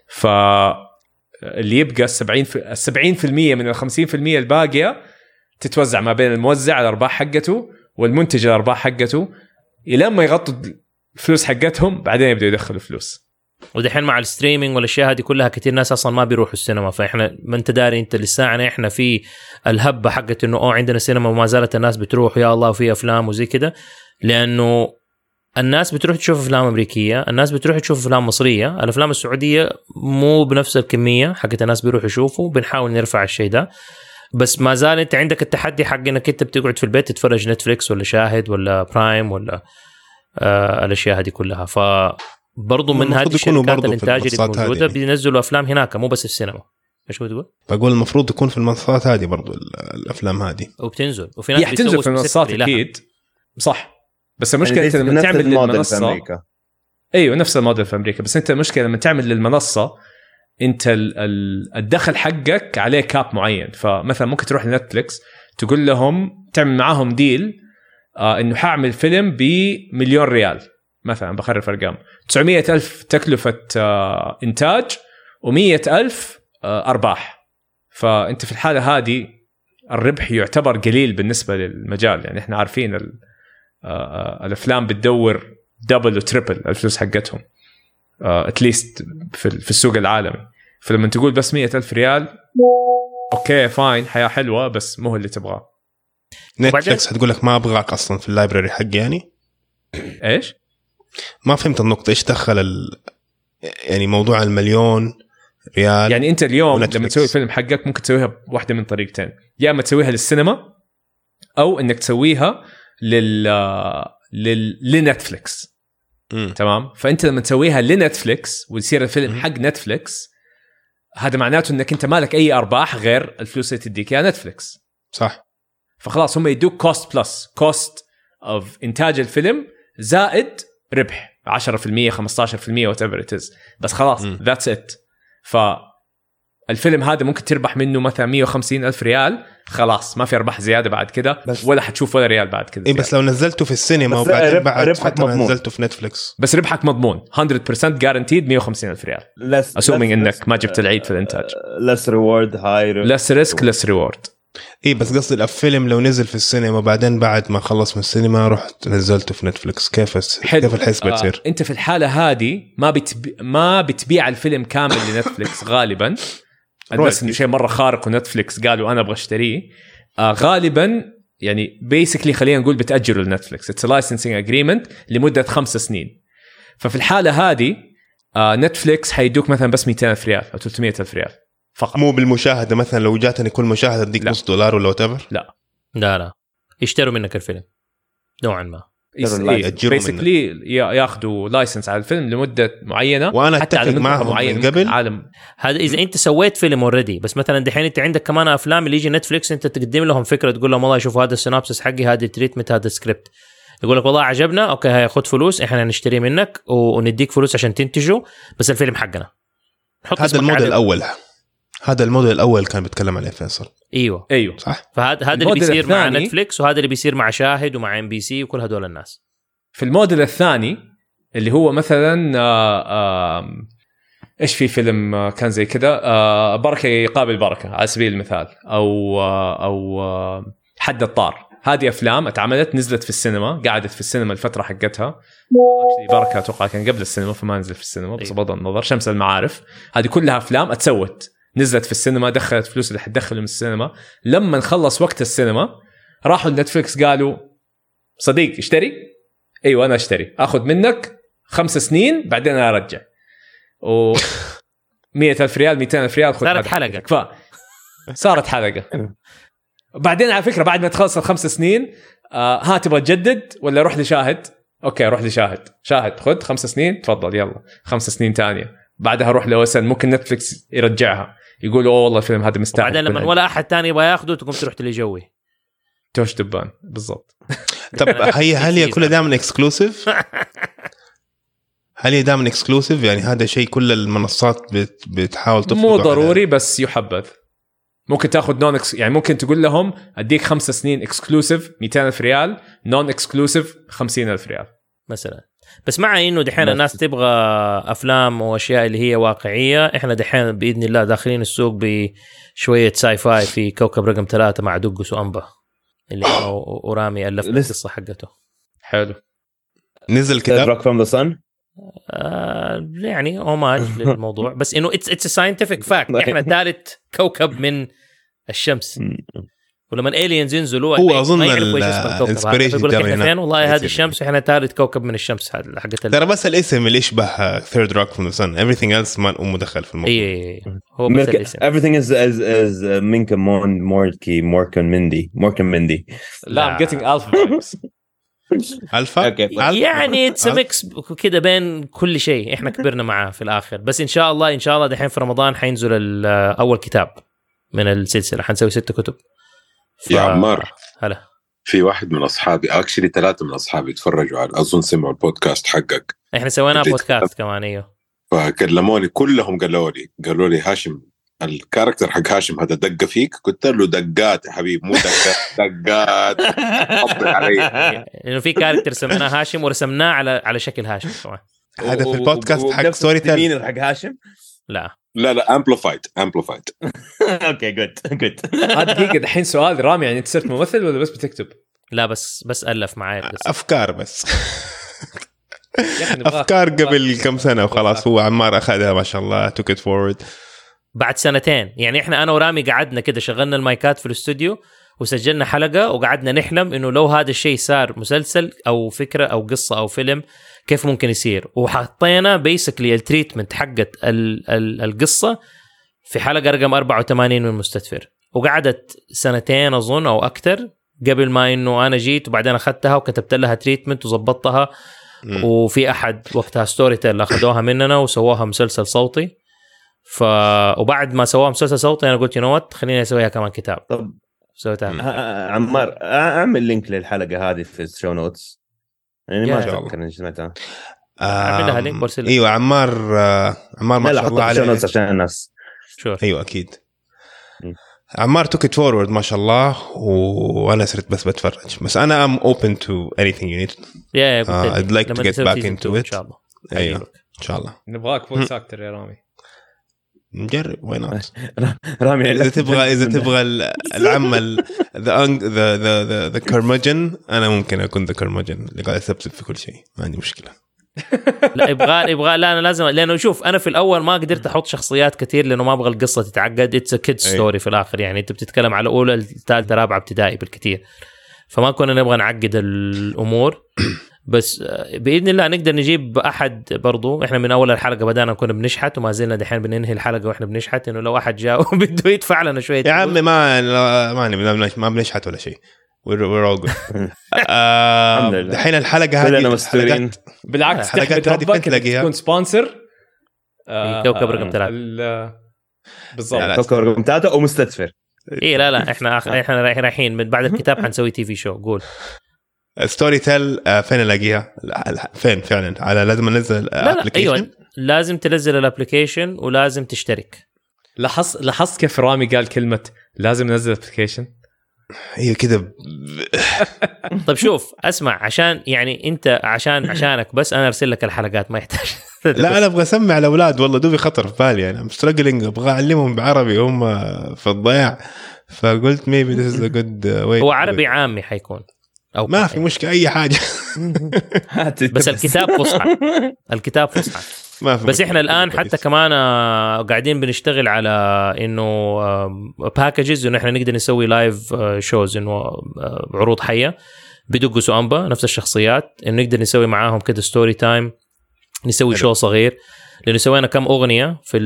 فاللي يبقى 70% من 50% الباقيه تتوزع ما بين الموزع الارباح حقته والمنتج الارباح حقته الى ما يغطوا الفلوس حقتهم، بعدين يبدأوا يدخلوا فلوس. ودحين مع الستريمينج والاشياء هذه كلها كتير ناس اصلا ما بيروحوا السينما. فاحنا ما انت داري انت لساعنا احنا في الهبه حقت انه عندنا سينما وما زالت الناس بتروح يا الله وفي افلام وزي كده، لانه الناس بتروح تشوف افلام امريكيه، الناس بتروح تشوف افلام مصريه، الافلام السعوديه مو بنفس الكميه حقت الناس بيروحوا يشوفوا. بنحاول نرفع الشيء ده، بس ما زال انت عندك التحدي حق انك انت بتقعد في البيت تتفرج نتفليكس ولا شاهد ولا برايم ولا الاشياء هذه كلها. فبرضو من هذه الشركات الانتاج اللي موجوده بينزلوا افلام هناك مو بس السينما. ايش بتقول؟ بقول المفروض تكون في المنصات هذه برضو الافلام هذه، وبتنزل وفي ناس بتنزل في المنصات اكيد صح. بس المشكله يعني انت لما تعمل للمنصه ايوه نفس الموديل في امريكا، بس انت المشكله لما تعمل للمنصه انت الدخل حقك عليه كاب معين. فمثلا ممكن تروح لنتفليكس تقول لهم تعمل معاهم ديل انه حاعمل فيلم ب1,000,000 ريال مثلا، بخرف ارقام، 900,000 تكلفه انتاج و100,000 ارباح. فانت في الحاله هذه الربح يعتبر قليل بالنسبه للمجال. يعني احنا عارفين الافلام بتدور دبل وتريبل الفلوس حقتهم اتليست في السوق العالمي. فلما تقول بس 100,000 ريال اوكي فاين، حياة حلوة بس مو اللي تبغاه. نتفليكس هتقول لك ما ابغاك اصلا في اللايبراري حقي يعني. ايش؟ ما فهمت النقطة، ايش دخل يعني موضوع المليون ريال؟ يعني انت اليوم ونتفليكس. لما تسوي فيلم حقك ممكن تسويها بواحدة من طريقتين، يا اما تسويها للسينما او انك تسويها لنتفليكس. تمام. فانت لما تسويها لنتفليكس ويصير الفيلم حق نتفليكس، هذا معناته انك انت مالك اي ارباح غير الفلوس اللي تديك يا نتفليكس. صح. فخلاص هم يدوك كوست بلس كوست اوف انتاج الفيلم زائد ربح 10% 15% whatever it is، بس خلاص that's it. فالفيلم هذا ممكن تربح منه مثلا 150,000 ريال، خلاص ما في ارباح زياده بعد كده، ولا حتشوف ولا ريال بعد كده. إيه بس لو نزلته في السينما وبعدين بعد فترة نزلته في نتفليكس، بس ربحك مضمون 100% guaranteed 150,000 ريال assuming انك ما جبت العيد في الانتاج. less reward high less risk less reward. ايه بس قصدي الفيلم لو نزل في السينما بعدين بعد ما خلص من السينما رحت نزلته في نتفليكس، كيف الحسبة تصير؟ انت في الحالة هذه ما بتبيع الفيلم كامل لنتفليكس غالبا، بس انه شيء مرة خارق ونتفليكس قالوا انا ابغى اشتريه. غالبا يعني basically خلينا نقول بتأجره لنتفليكس. it's a licensing agreement لمدة 5 سنين. ففي الحالة هذه نتفليكس حيدوك مثلا بس 200,000 ريال او 300,000 ريال فقط. مو بالمشاهدة مثلا لو جاتني كل مشاهدة اديك $1 ولا whatever. لا يشتروا منك الفيلم نوعا ما، basically ياخذوا لايسنس على الفيلم لمدة معينة، وانا حتى على معهم من قبل عالم. هذا اذا انت سويت فيلم اوريدي. بس مثلا دحين انت عندك كمان افلام اللي يجي نتفليكس انت تقدم لهم فكرة، تقول لهم والله شوفوا هذا السينابسس حقي، هذا التريتمنت، هذا السكريبت، يقول لك والله عجبنا اوكي هياخد فلوس، احنا نشتري منك ونديك فلوس عشان تنتجه، بس الفيلم حقنا. هذا الموديل الاول، هذا الموديل الاول كان بيتكلم عليه فيصل. ايوه صح. فهذا اللي بيصير مع نتفليكس، وهذا اللي بيصير مع شاهد ومع MBC وكل هدول الناس. في الموديل الثاني اللي هو مثلا ايش في فيلم كان زي كده، بركة يقابل بركة على سبيل المثال، او حد الطار. هذه افلام اتعملت نزلت في السينما، قعدت في السينما الفتره حقتها. بركة اتوقع كان قبل السينما فما نزل في السينما، بس بغض النظر شمس المعارف هذه كلها افلام اتسوت نزلت في السينما، دخلت فلوس اللي حتدخل من السينما. لما نخلص وقت السينما راحوا لنتفليكس قالوا صديق اشتري. ايوه انا اشتري، اخذ منك 5 سنين بعدين انا ارجع. و 100,000 ريال 200,000 ريال صارت حلقه. صارت حلقه. بعدين على فكره بعد ما تخلص ال5 سنين ها تبغى تجدد ولا روح لشاهد؟ اوكي روح لشاهد، شاهد خذ 5 سنين تفضل يلا 5 سنين تانية. بعدها روح لوسن، ممكن نتفليكس يرجعها يقولوا اوه والله الفيلم هذا مستاهل. بعدين لما ولا احد تاني يبغى ياخذه تقوم تروح لجوي توش دبان بالضبط. طب هل هي كلها دائما اكسكلوسيف؟ هل هي دائما اكسكلوسيف؟ يعني هذا شيء كل المنصات بتحاول تفرضه؟ مو ضروري بس يحبذ. ممكن تاخذ يعني ممكن تقول لهم اديك 5 سنين اكسكلوسيف 200,000 ريال، نون اكسكلوسيف 50,000 ريال مثلا. بس مع انه دحين الناس تبغى افلام واشياء اللي هي واقعيه، احنا دحين باذن الله داخلين السوق بشويه ساي فاي في كوكب رقم 3 مع دقس وانبا اللي ورامي الف القصه حقته. حلو. نزل كتاب روك فروم ذا صن، يعني اوماج للموضوع، بس انه اتس ساينتفك فاكت. احنا ثالث كوكب من الشمس، ولما الالينز ينزلوا هو اظن الانسبيريشن تاعنا والله هذه الشمس، احنا ثالث كوكب من الشمس حقت ترى بس الاسم اللي يشبه ثيرد روك فروم ذا صن، everything else ما مدخل في الموضوع. هو بس الاسم everything is منكم موركي موركن مندي. لا I'm getting alpha vibes. الفا يعني اتس ميكس كده بين كل شيء احنا كبرنا معاه في الاخر. بس ان شاء الله دحين في رمضان حينزل اول كتاب من السلسله، حنسوي 6 كتب. يا عمار هلا، في واحد من اصحابي اكشلي 3 من اصحابي يتفرجوا على اظن سمعوا البودكاست حقك، احنا سوينا بودكاست كمان. ايوه فكلموني كلهم قالوا لي هاشم الكاركتر حق هاشم هذا دقة فيك؟ قلت له دقات يا حبيب مو دقات حطك علي. لأنه في كاركتر سمناه هاشم ورسمناه على شكل هاشم طبعا. هذا في البودكاست حق ستوري تيل. مين حق هاشم؟ لا امبليفايد. اوكي جود. دقيقة الحين سؤال رامي، يعني انت صرت ممثل ولا بس بتكتب؟ لا بس ألف معايا افكار بس. افكار قبل كم سنه وخلاص هو عمار اخذها ما شاء الله took it forward بعد سنتين. يعني احنا انا ورامي قعدنا كده شغلنا المايكات في الاستوديو وسجلنا حلقه وقعدنا نحلم انه لو هذا الشيء صار مسلسل او فكره او قصه او فيلم كيف ممكن يصير، وحطينا بيسكلي التريتمنت حقت القصه في حلقه رقم 84 من مستدفر، وقعدت سنتين اظن او اكثر قبل ما انه انا جيت وبعدين اخذتها وكتبت لها تريتمنت وظبطتها. وفي احد وقتها ستوري تيل اخذوها مننا وسووها مسلسل صوتي. وبعد ما سووها مسلسل صوتي انا قلت نوت خليني اسويها كمان كتاب. طب سويتها. عمار اعمل لينك للحلقه هذه في الشو نوتس يعني ما اتذكر اني سمعتها. اعمل لها لينك وارسل. ايوه عمار ما شاء الله عليه عشان الناس. ايوه اكيد عمار took it forward ما شاء الله، وانا صرت بس بتفرج. بس انا I'm open to anything you need. I'd like to get back into it. ان شاء الله. ايوه ان شاء الله. نبغاك فويس اكتر يا رامي. نجرب وين نوت. رامي اذا تبغى العمل the كرمجن، انا ممكن اكون the كرمجن اللي قاعد اسبسب في كل شيء، ما عندي مشكله. لا يبغى لا انا لازم، لانه شوف انا في الاول ما قدرت احط شخصيات كثير لانه ما ابغى القصه تتعقد. اتس ا كيد ستوري في الاخر، يعني انت بتتكلم على اولى الثالثه رابعه ابتدائي بالكثير، فما كنا نبغى نعقد الامور. بس باذن الله نقدر نجيب احد. برضو احنا من اول الحلقه بدانا كنا بنشحت وما زلنا دحين بننهي الحلقه واحنا بنشحت، انه لو احد جاء وبده يدفع لنا شويه يا عمي ما بنشحت ولا شيء. we're all good. دحين الحلقه هذه بالعكس تحمد ربك تكون سبونسر كوكب رقم 3 بالضبط. كوكب رقم 3 او مستدفر. ايه لا احنا رايحين من بعد الكتاب حنسوي تي في شو. قول ستوري تيل فين الاقيها؟ فين فعلا؟ على لازم انزل ابلكيشن. ايوه لازم تنزل الابلكيشن ولازم تشترك. لاحظت كيف رامي قال كلمه لازم ننزل ابلكيشن؟ هي كده. طيب شوف اسمع، عشان يعني انت عشانك بس انا ارسل لك الحلقات ما يحتاج. لا انا ابغى اسمع الاولاد والله دوبي خطر في بالي. انا مسترجلينج ابغى اعلمهم بعربي هم في الضياع، فقلت maybe this is a good way. هو عربي عامي حيكون أو ما في مشكله اي حاجه. بس الكتاب فصحى بس احنا الان حتى كمان قاعدين بنشتغل على انه باكجز انه احنا نقدر نسوي لايف شوز، انه عروض حيه بدقوا سوامبا نفس الشخصيات، انه نقدر نسوي معاهم كده ستوري تايم، نسوي شو صغير. لانه سوينا كم اغنيه في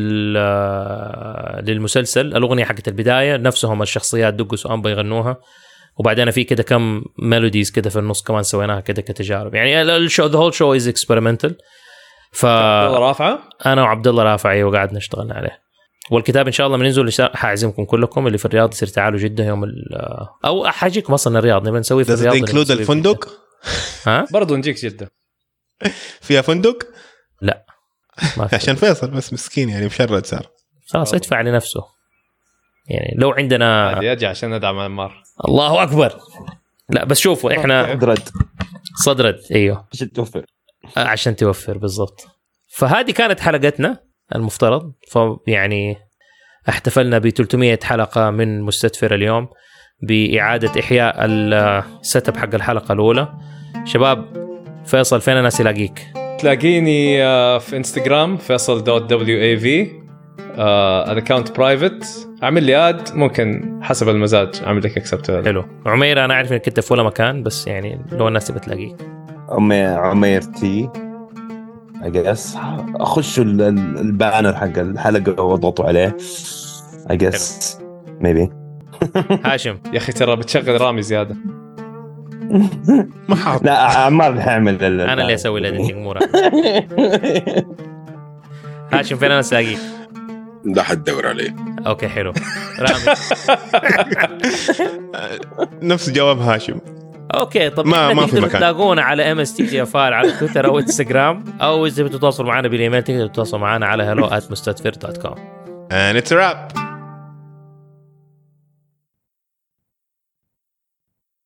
للمسلسل، الاغنيه حقت البدايه نفسهم الشخصيات دقوا سوامبا يغنوها، وبعدين في كده كم ميلوديز كده في النص كمان سويناها كده كتجارب. يعني الشو the whole show is experimental. عبد الله رافعه انا وعبد الله رافعي وقاعد نشتغل عليه. والكتاب ان شاء الله بننزل، حاعزمكم كلكم اللي في الرياض يصير تعالوا جده يوم او حاجيكم اصلا الرياض نبي نسوي في الرياض. include الفندق ها برضو نجيك جده فيها فندق؟ لا ما عشان فيصل بس مسكين يعني مشرد صار خلاص يدفع لنفسه. يعني لو عندنا عادي اجي عشان ندعم عمار. الله اكبر. لا بس شوفوا احنا صدرد ايوه عشان توفر بالضبط. فهذه كانت حلقتنا المفترض. فيعني احتفلنا ب 300 حلقة من مستدفر اليوم بإعادة إحياء السيت اب حق الحلقة الأولى. شباب فيصل فين الناس يلاقيك؟ تلاقيني في انستغرام faisal.wav الاكونت برايفت. اعمل لي اد ممكن حسب المزاج اعمل لك اكسبت. حلو. عمير انا اعرف انك كنت في ولا مكان بس يعني لو الناس بتلاقيك عمير تي اجس اخش البانر حق الحلقه واضغطوا عليه اجس ميبي. هاشم يا اخي ترى بتشغل رامي زياده. لا عمار حيعمل انا اللي اسوي الاديتنج مورا. هاشم فين انا ساقيك؟ ده حتدور عليه. اوكي حلو. رامي نفس جواب هاشم. اوكي طب ما في مكان. تلاقونا على MSTGFR على تويتر او انستغرام، او اذا بتتواصلوا معنا بالايميل تقدروا تتواصلوا معنا على hello@mustadfir.com. and it's a wrap.